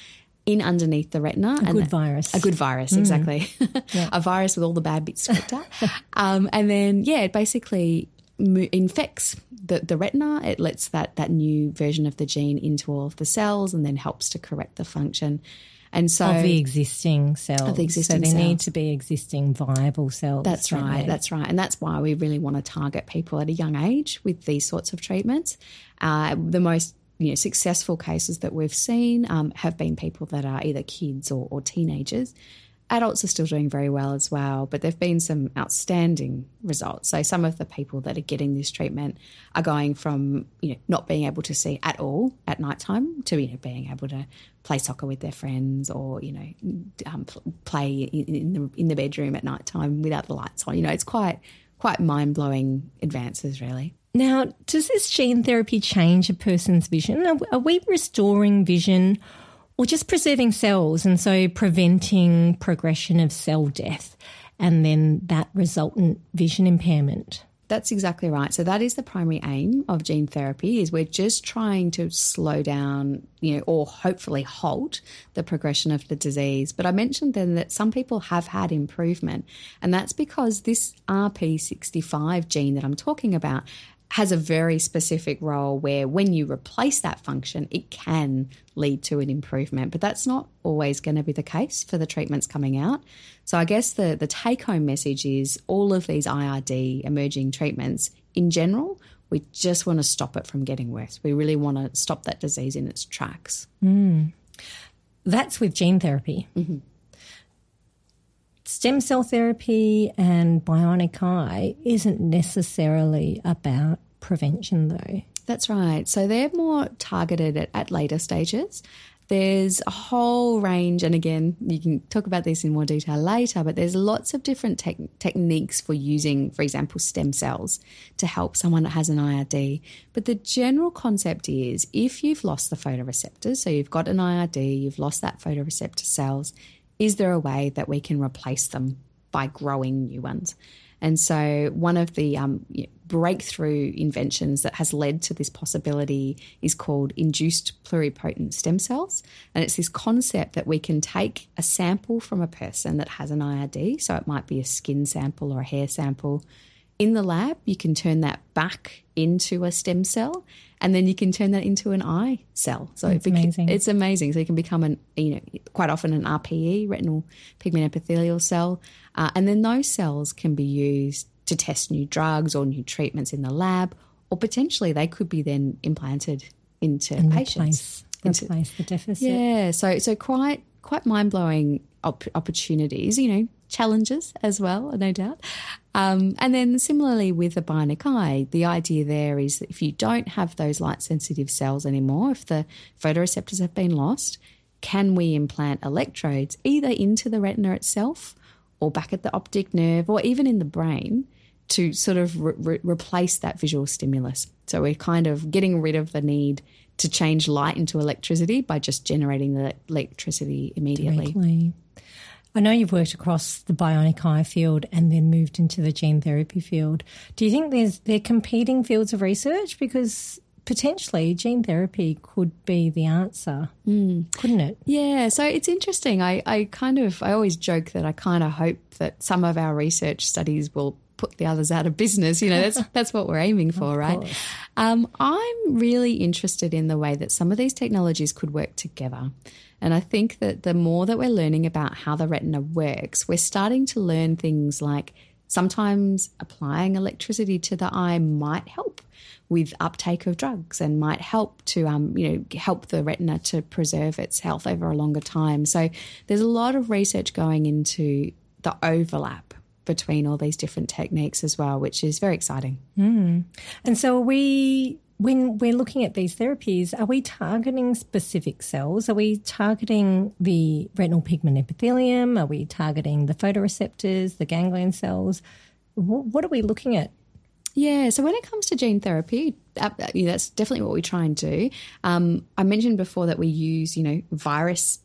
in underneath the retina. A and good that, virus. A good virus, mm. exactly. Yeah. A virus with all the bad bits stripped out. Um, and then, yeah, it basically mo- infects the, the retina. It lets that, that new version of the gene into all of the cells and then helps to correct the function. And so of the existing cells. Of the existing so there cells. need to be existing viable cells. That's right, they? that's right. And that's why we really want to target people at a young age with these sorts of treatments. Uh, the most you know, successful cases that we've seen um, have been people that are either kids or, or teenagers. Adults are still doing very well as well, but there have been some outstanding results. So some of the people that are getting this treatment are going from, you know, not being able to see at all at nighttime to, you know, being able to play soccer with their friends or, you know, um, play in, in the in the bedroom at nighttime without the lights on. You know, it's quite quite mind-blowing advances, really. Now, does this gene therapy change a person's vision? Are, are we restoring vision or just preserving cells and so preventing progression of cell death and then that resultant vision impairment? That's exactly right. So that is the primary aim of gene therapy, is we're just trying to slow down, you know, or hopefully halt the progression of the disease. But I mentioned then that some people have had improvement, and that's because this R P sixty-five gene that I'm talking about has a very specific role where when you replace that function, it can lead to an improvement. But that's not always going to be the case for the treatments coming out. So I guess the, the take-home message is all of these I R D emerging treatments, in general, we just want to stop it from getting worse. We really want to stop that disease in its tracks. Mm. That's with gene therapy. Mm-hmm. Stem cell therapy and bionic eye isn't necessarily about prevention, though. That's right. So they're more targeted at, at later stages. There's a whole range, and again, you can talk about this in more detail later, but there's lots of different te- techniques for using, for example, stem cells to help someone that has an I R D. But the general concept is if you've lost the photoreceptors, so you've got an I R D, you've lost that photoreceptor cells, is there a way that we can replace them by growing new ones? And so one of the um, breakthrough inventions that has led to this possibility is called induced pluripotent stem cells. And it's this concept that we can take a sample from a person that has an I R D, so it might be a skin sample or a hair sample. In the lab, you can turn that back into a stem cell, and then you can turn that into an eye cell. So it's it beca- amazing. It's amazing. So you can become an, you know, quite often an R P E, retinal pigment epithelial cell, uh, and then those cells can be used to test new drugs or new treatments in the lab, or potentially they could be then implanted into and patients. Replace, replace the deficit. Yeah. So so quite quite mind blowing op- opportunities. You know, challenges as well, no doubt. Um, and then similarly with the bionic eye, the idea there is that if you don't have those light-sensitive cells anymore, if the photoreceptors have been lost, can we implant electrodes either into the retina itself or back at the optic nerve or even in the brain to sort of re- re- replace that visual stimulus? So we're kind of getting rid of the need to change light into electricity by just generating the electricity immediately. Directly. I know you've worked across the bionic eye field and then moved into the gene therapy field. Do you think there's they're competing fields of research? Because potentially gene therapy could be the answer, mm. couldn't it? Yeah, so it's interesting. I, I kind of, I always joke that I kind of hope that some of our research studies will put the others out of business. You know, that's that's what we're aiming for, right? Um, I'm really interested in the way that some of these technologies could work together. And I think that the more that we're learning about how the retina works, we're starting to learn things like sometimes applying electricity to the eye might help with uptake of drugs and might help to, um, you know, help the retina to preserve its health over a longer time. So there's a lot of research going into the overlap between all these different techniques as well, which is very exciting. Mm. And so are we... When we're looking at these therapies, are we targeting specific cells? Are we targeting the retinal pigment epithelium? Are we targeting the photoreceptors, the ganglion cells? What are we looking at? Yeah, so when it comes to gene therapy, that's definitely what we try and do. Um, I mentioned before that we use, you know, virus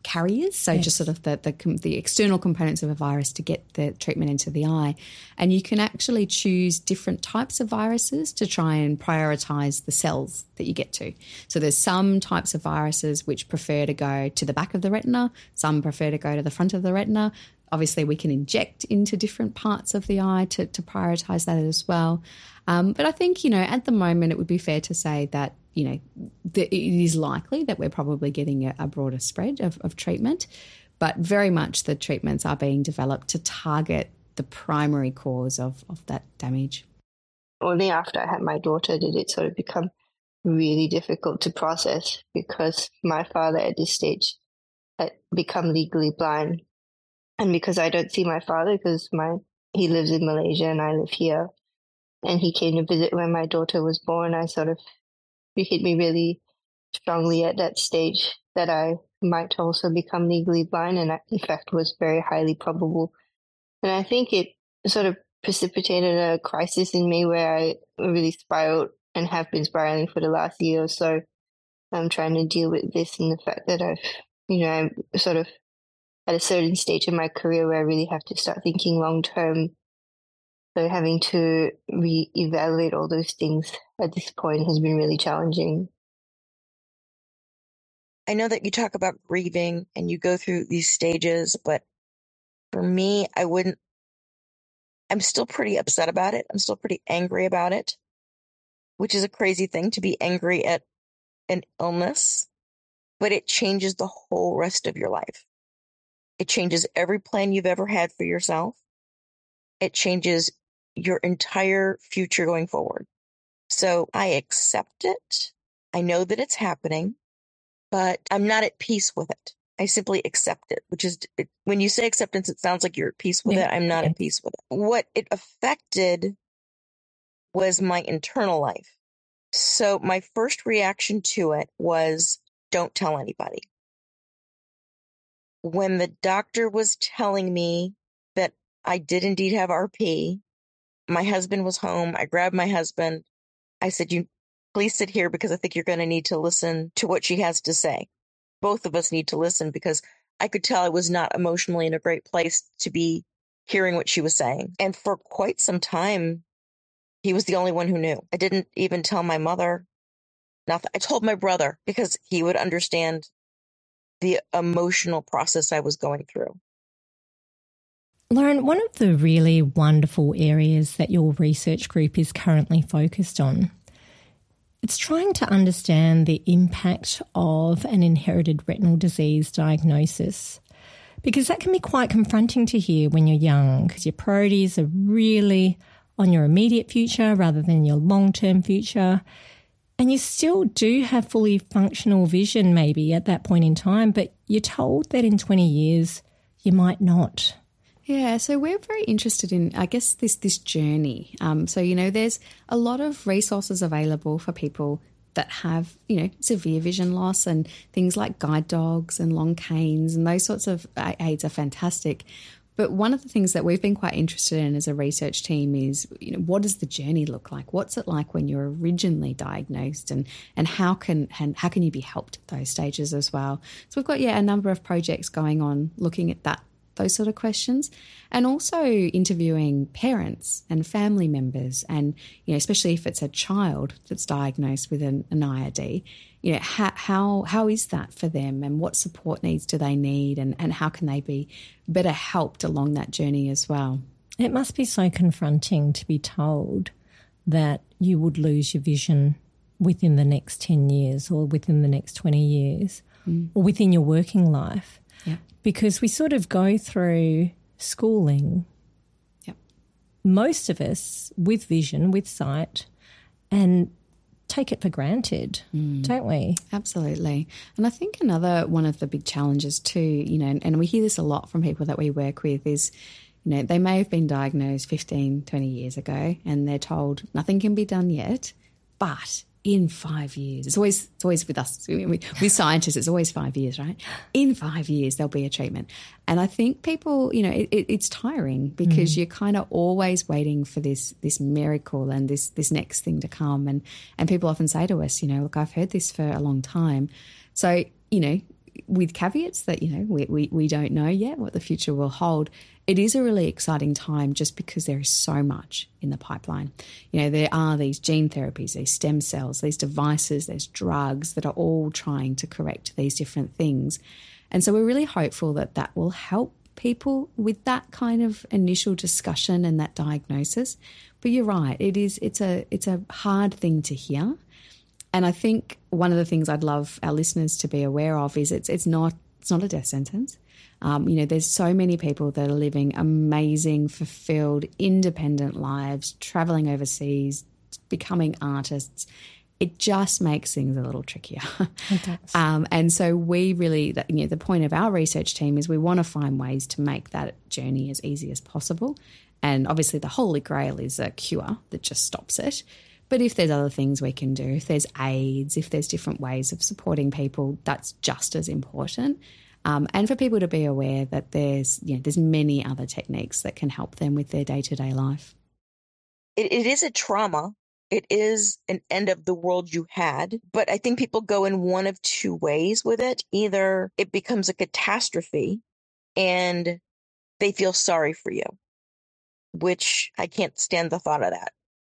carriers, so yes. just sort of the, the the external components of a virus to get the treatment into the eye. And you can actually choose different types of viruses to try and prioritise the cells that you get to. So there's some types of viruses which prefer to go to the back of the retina, some prefer to go to the front of the retina. Obviously, we can inject into different parts of the eye to, to prioritise that as well. Um, but I think, you know, at the moment it would be fair to say that, you know, the, it is likely that we're probably getting a, a broader spread of, of treatment, but very much the treatments are being developed to target the primary cause of, of that damage. Only after I had my daughter did it sort of become really difficult to process, because my father at this stage had become legally blind. And because I don't see my father, because my he lives in Malaysia and I live here, and he came to visit when my daughter was born, I sort of, it hit me really strongly at that stage that I might also become legally blind, and that in fact was very highly probable. And I think it sort of precipitated a crisis in me where I really spiraled and have been spiraling for the last year or so. I'm trying to deal with this and the fact that I've, you know, I'm sort of at a certain stage in my career where I really have to start thinking long term. So having to re-evaluate all those things at this point has been really challenging. I know that you talk about grieving and you go through these stages, but for me, I wouldn't, I'm still pretty upset about it. I'm still pretty angry about it, which is a crazy thing to be angry at an illness, but it changes the whole rest of your life. It changes every plan you've ever had for yourself. It changes your entire future going forward. So I accept it. I know that it's happening, but I'm not at peace with it. I simply accept it, which is, it, when you say acceptance, it sounds like you're at peace with yeah. it. I'm not yeah. at peace with it. What it affected was my internal life. So my first reaction to it was, don't tell anybody. When the doctor was telling me that I did indeed have R P, my husband was home. I grabbed my husband. I said, you please sit here because I think you're going to need to listen to what she has to say. Both of us need to listen, because I could tell I was not emotionally in a great place to be hearing what she was saying. And for quite some time, he was the only one who knew. I didn't even tell my mother. Nothing. I told my brother because he would understand the emotional process I was going through. Lauren, one of the really wonderful areas that your research group is currently focused on, it's trying to understand the impact of an inherited retinal disease diagnosis, because that can be quite confronting to hear when you're young, because your priorities are really on your immediate future rather than your long-term future. And you still do have fully functional vision maybe at that point in time, but you're told that in twenty years you might not. Yeah, so we're very interested in, I guess, this this journey. Um, so, you know, there's a lot of resources available for people that have, you know, severe vision loss, and things like guide dogs and long canes and those sorts of aids are fantastic. But one of the things that we've been quite interested in as a research team is, you know, what does the journey look like? What's it like when you're originally diagnosed, and, and how can and how can you be helped at those stages as well? So we've got, yeah, a number of projects going on looking at that, those sort of questions, and also interviewing parents and family members, and, you know, especially if it's a child that's diagnosed with an, an I R D, you know, how, how how is that for them, and what support needs do they need, and, and how can they be better helped along that journey as well? It must be so confronting to be told that you would lose your vision within the next ten years or within the next twenty years mm. or within your working life. Yeah. Because we sort of go through schooling, yep. most of us with vision, with sight, and take it for granted, mm. don't we? Absolutely. And I think another one of the big challenges too, you know, and we hear this a lot from people that we work with, is, you know, they may have been diagnosed fifteen, twenty years ago and they're told nothing can be done yet, but in five years, it's always it's always with us, with scientists, it's always five years, right? In five years, there'll be a treatment. And I think people, you know, it, it, it's tiring because mm. you're kind of always waiting for this this miracle and this this next thing to come. And, and people often say to us, you know, look, I've heard this for a long time. So, you know, with caveats that, you know, we, we, we don't know yet what the future will hold, it is a really exciting time just because there is so much in the pipeline. You know, there are these gene therapies, these stem cells, these devices, there's drugs that are all trying to correct these different things. And so we're really hopeful that that will help people with that kind of initial discussion and that diagnosis. But you're right, it is, it's a, it's a hard thing to hear. And I think one of the things I'd love our listeners to be aware of is it's, it's not, it's not a death sentence. Um, you know, there's so many people that are living amazing, fulfilled, independent lives, traveling overseas, becoming artists. It just makes things a little trickier. It does. Um, and so we really, you know, the point of our research team is we want to find ways to make that journey as easy as possible. And obviously the holy grail is a cure that just stops it. But if there's other things we can do, if there's aids, if there's different ways of supporting people, that's just as important. Um, and for people to be aware that there's, you know, there's many other techniques that can help them with their day-to-day life. It, it is a trauma. It is an end of the world you had. But I think people go in one of two ways with it. Either it becomes a catastrophe and they feel sorry for you, which I can't stand the thought of that.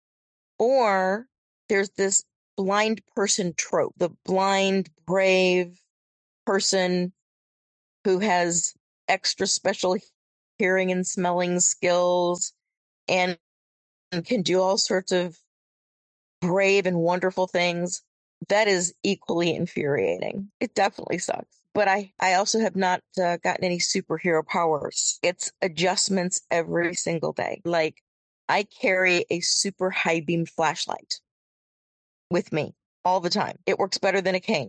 Or there's this blind person trope, the blind, brave person who has extra special hearing and smelling skills and can do all sorts of brave and wonderful things. That is equally infuriating. It definitely sucks. But I, I also have not uh, gotten any superhero powers. It's adjustments every single day. Like, I carry a super high beam flashlight with me all the time. It works better than a cane.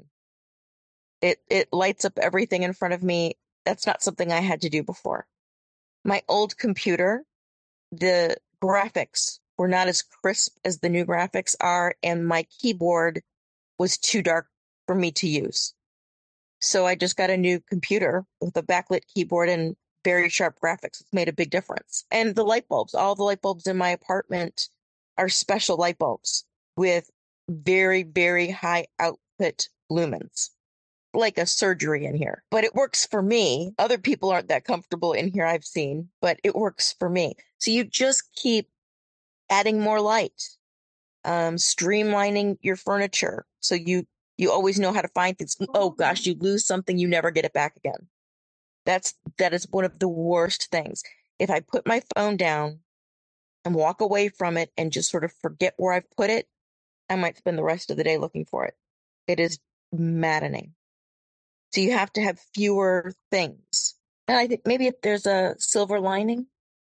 It it lights up everything in front of me. That's not something I had to do before. My old computer, the graphics were not as crisp as the new graphics are, and my keyboard was too dark for me to use. So I just got a new computer with a backlit keyboard and very sharp graphics. It's made a big difference. And the light bulbs, all the light bulbs in my apartment are special light bulbs with very, very high output lumens, like a surgery in here. But it works for me. Other people aren't that comfortable in here, I've seen, but it works for me. So you just keep adding more light, um, streamlining your furniture. So you, you always know how to find things. Oh gosh, you lose something, you never get it back again. That's, that is one of the worst things. If I put my phone down and walk away from it and just sort of forget where I've put it, I might spend the rest of the day looking for it. It is maddening. So you have to have fewer things. And I think maybe if there's a silver lining,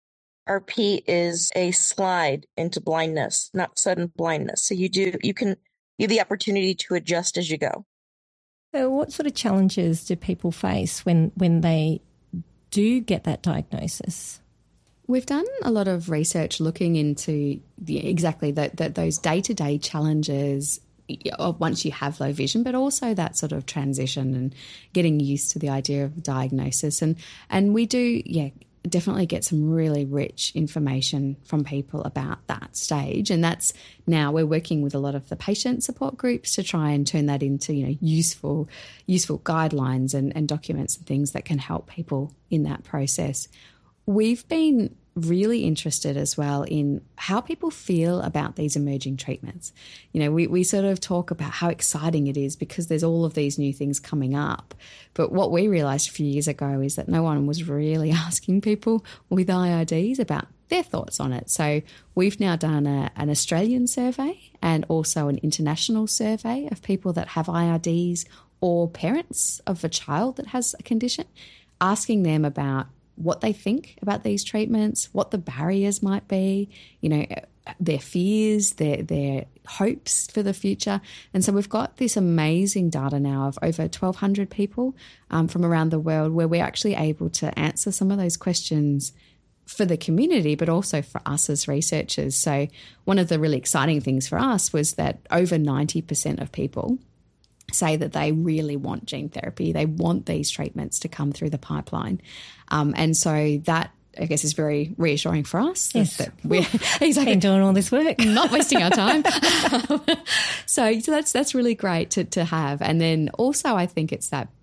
R P is a slide into blindness, not sudden blindness. So you do, you can, you have the opportunity to adjust as you go. So what sort of challenges do people face when, when they do get that diagnosis? We've done a lot of research looking into the, exactly that, that those day-to-day challenges of once you have low vision, but also that sort of transition and getting used to the idea of diagnosis. And and we do, yeah, definitely get some really rich information from people about that stage. And that's now we're working with a lot of the patient support groups to try and turn that into, you know, useful, useful guidelines and, and documents and things that can help people in that process. We've been really interested as well in how people feel about these emerging treatments. You know, we, we sort of talk about how exciting it is because there's all of these new things coming up. But what we realised a few years ago is that no one was really asking people with I R Ds about their thoughts on it. So we've now done a, an Australian survey and also an international survey of people that have I R Ds or parents of a child that has a condition, asking them about what they think about these treatments, what the barriers might be, you know, their fears, their their hopes for the future. And so we've got this amazing data now of over twelve hundred people um, from around the world where we're actually able to answer some of those questions for the community, but also for us as researchers. So one of the really exciting things for us was that over ninety percent of people say that they really want gene therapy. They want these treatments to come through the pipeline. Um, and so that, I guess, is very reassuring for us. Yes. That, that we're exactly been doing all this work. Not wasting our time. so, so that's that's really great to, to have. And then also I think it's that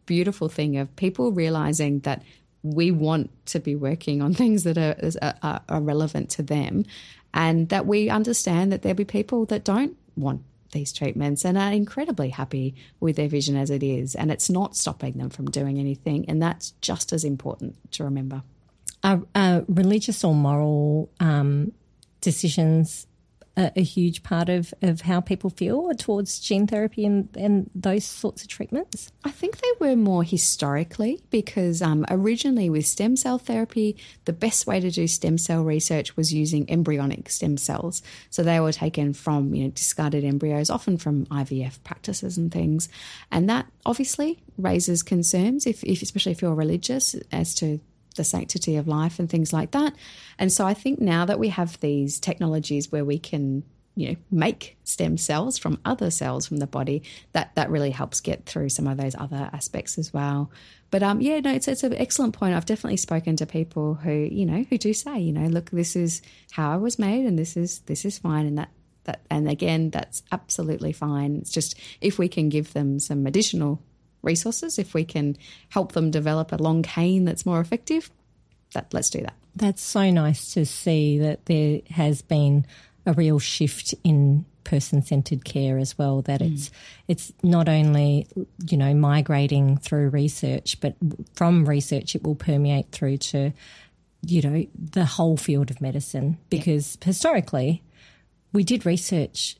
beautiful thing of people realizing that we want to be working on things that are, are, are relevant to them, and that we understand that there'll be people that don't want these treatments and are incredibly happy with their vision as it is, and it's not stopping them from doing anything, and that's just as important to remember. Are, are religious or moral um, decisions a, a huge part of, of how people feel towards gene therapy and, and those sorts of treatments? I think they were more historically, because um, originally with stem cell therapy, the best way to do stem cell research was using embryonic stem cells. So they were taken from, you know, discarded embryos, often from I V F practices and things. And that obviously raises concerns, if, if especially if you're religious, as to the sanctity of life and things like that. And so I think now that we have these technologies where we can, you know, make stem cells from other cells from the body, that that really helps get through some of those other aspects as well. But um, yeah, no, it's it's an excellent point. I've definitely spoken to people who, you know, who do say, you know, look, this is how I was made, and this is this is fine, and that that and again, that's absolutely fine. It's just if we can give them some additional resources, if we can help them develop a long cane that's more effective, that let's do that. That's so nice to see that there has been a real shift in person-centred care as well, that mm. it's it's not only, you know, migrating through research, but from research it will permeate through to, you know, the whole field of medicine, because yeah. historically we did research,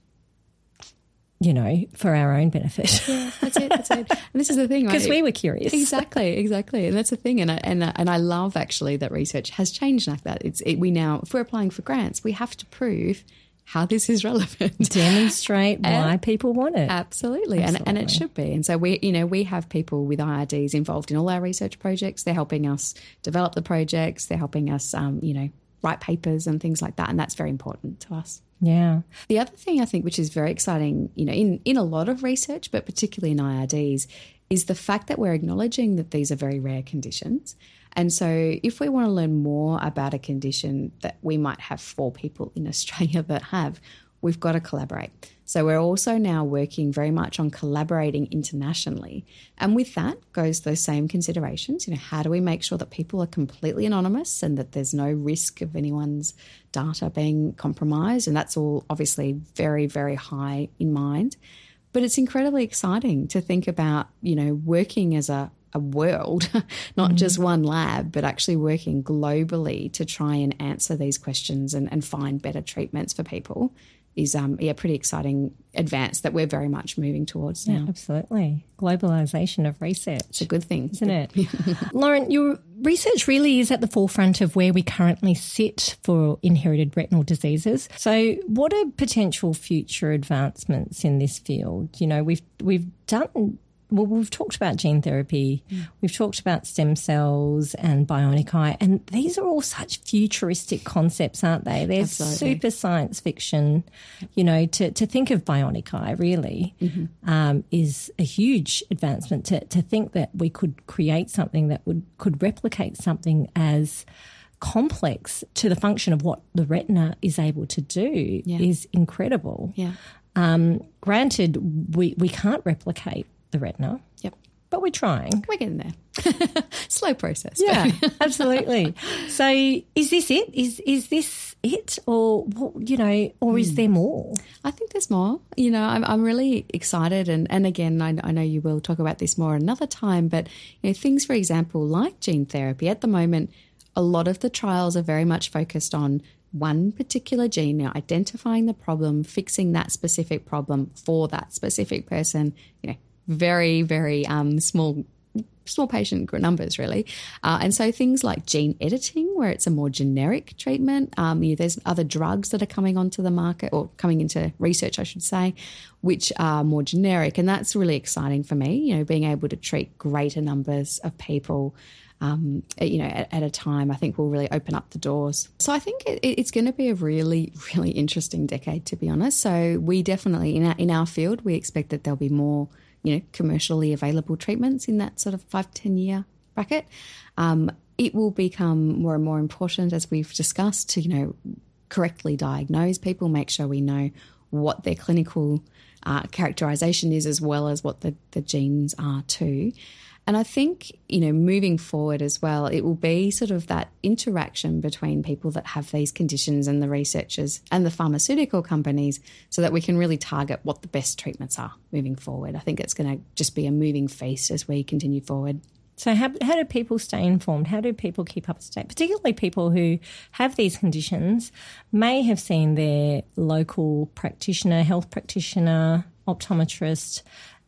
you know, for our own benefit. Yeah, that's it, that's it. And this is the thing, right? Because we were curious. Exactly, exactly. And that's the thing. And I, and, and I love actually that research has changed like that. It's it, we now, if we're applying for grants, we have to prove how this is relevant. Demonstrate why people want it. Absolutely. absolutely. And and it should be. And so we, you know, we have people with I R Ds involved in all our research projects. They're helping us develop the projects. They're helping us, um, you know, write papers and things like that. And that's very important to us. Yeah. The other thing I think which is very exciting, you know, in, in a lot of research, but particularly in I R Ds, is the fact that we're acknowledging that these are very rare conditions. And so if we want to learn more about a condition that we might have four people in Australia that have, we've got to collaborate. So we're also now working very much on collaborating internationally. And with that goes those same considerations. You know, how do we make sure that people are completely anonymous and that there's no risk of anyone's data being compromised? And that's all obviously very, very high in mind. But it's incredibly exciting to think about, you know, working as a a world, not mm. just one lab, but actually working globally to try and answer these questions and, and find better treatments for people is um, yeah, pretty exciting advance that we're very much moving towards now. Yeah, absolutely. Globalisation of research. It's a good thing. Isn't it? Lauren, your research really is at the forefront of where we currently sit for inherited retinal diseases. So what are potential future advancements in this field? You know, we've we've done... Well, we've talked about gene therapy, mm. we've talked about stem cells and bionic eye, and these are all such futuristic concepts, aren't they? They're Absolutely. super science fiction. You know, to, to think of bionic eye really mm-hmm. um, is a huge advancement. To, to think that we could create something that would could replicate something as complex to the function of what the retina is able to do yeah. is incredible. Yeah. Um, granted, we, we can't replicate the retina. Yep. But we're trying. We're getting there. Slow process. Yeah, absolutely. So is this it? Is is this it? Or, you know, or mm. is there more? I think there's more. You know, I'm I'm really excited. And, and again, I, I know you will talk about this more another time, but, you know, things, for example, like gene therapy, at the moment, a lot of the trials are very much focused on one particular gene, now identifying the problem, fixing that specific problem for that specific person, you know, very, very um, small small patient numbers, really. Uh, and so things like gene editing, where it's a more generic treatment. Um, you know, there's other drugs that are coming onto the market, or coming into research, I should say, which are more generic. And that's really exciting for me, you know, being able to treat greater numbers of people Um, you know, at, at a time, I think will really open up the doors. So I think it, it's going to be a really, really interesting decade, to be honest. So we definitely, in our, in our field, we expect that there'll be more, you know, commercially available treatments in that sort of five to ten year bracket. Um, it will become more and more important, as we've discussed, to, you know, correctly diagnose people, make sure we know what their clinical uh, characterization is as well as what the, the genes are too. And I think, you know, moving forward as well, it will be sort of that interaction between people that have these conditions and the researchers and the pharmaceutical companies so that we can really target what the best treatments are moving forward. I think it's going to just be a moving feast as we continue forward. So how, how do people stay informed? How do people keep up to date? Particularly people who have these conditions may have seen their local practitioner, health practitioner, optometrist,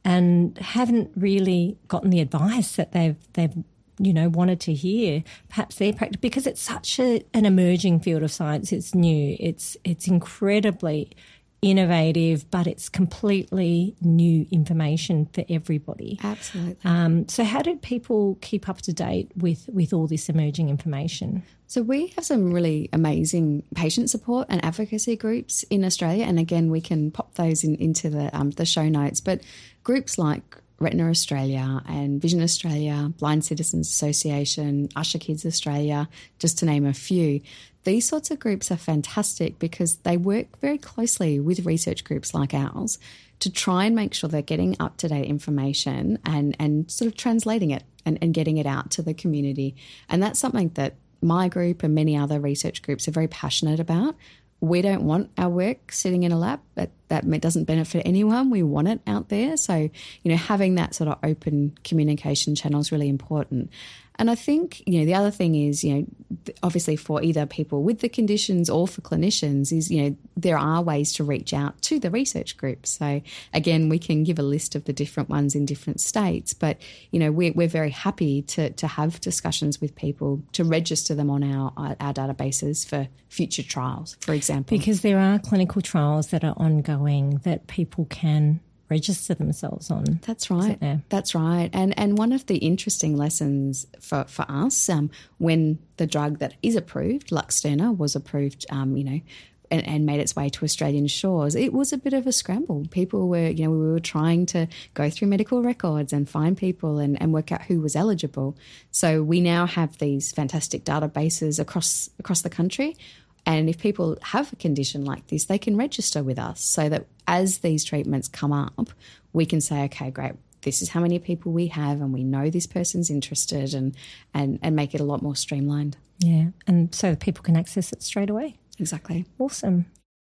and haven't really gotten the advice that they've they've you know wanted to hear. Perhaps their practice, because it's such a, an emerging field of science. It's new. It's it's incredibly innovative, but it's completely new information for everybody. Absolutely. Um, so how do people keep up to date with, with all this emerging information? So we have some really amazing patient support and advocacy groups in Australia, and again, we can pop those in, into the um, the show notes. But groups like Retina Australia and Vision Australia, Blind Citizens Association, Usher Kids Australia, just to name a few. These sorts of groups are fantastic because they work very closely with research groups like ours to try and make sure they're getting up-to-date information and, and sort of translating it and, and getting it out to the community. And that's something that my group and many other research groups are very passionate about. We don't want our work sitting in a lab. That, that doesn't benefit anyone. We want it out there. So, you know, having that sort of open communication channel is really important. And I think, you know, the other thing is, you know, obviously for either people with the conditions or for clinicians is, you know, there are ways to reach out to the research groups. So, again, we can give a list of the different ones in different states. But, you know, we're, we're very happy to, to have discussions with people to register them on our, our databases for future trials, for example. Because there are clinical trials that are ongoing that people can register themselves on. That's right. That's right. And and one of the interesting lessons for, for us, um, when the drug that is approved, Luxturna, was approved, um, you know, and, and made its way to Australian shores, it was a bit of a scramble. People were, you know, we were trying to go through medical records and find people and, and work out who was eligible. So we now have these fantastic databases across across the country. And if people have a condition like this, they can register with us so that as these treatments come up, we can say, okay, great, this is how many people we have and we know this person's interested, and, and, and make it a lot more streamlined. Yeah, and so that people can access it straight away. Exactly. Awesome.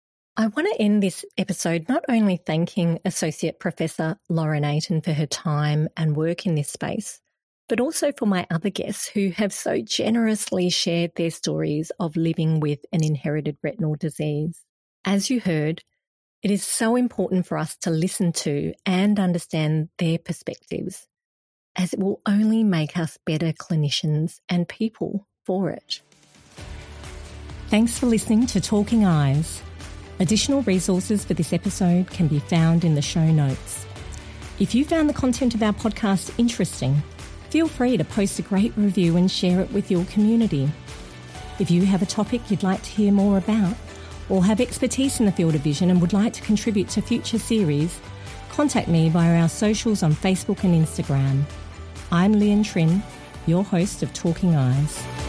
I want to end this episode not only thanking Associate Professor Lauren Ayton for her time and work in this space, but also for my other guests who have so generously shared their stories of living with an inherited retinal disease. As you heard, it is so important for us to listen to and understand their perspectives, as it will only make us better clinicians and people for it. Thanks for listening to Talking Eyes. Additional resources for this episode can be found in the show notes. If you found the content of our podcast interesting, feel free to post a great review and share it with your community. If you have a topic you'd like to hear more about, or have expertise in the field of vision and would like to contribute to future series, contact me via our socials on Facebook and Instagram. I'm Leanne Trin, your host of Talking Eyes.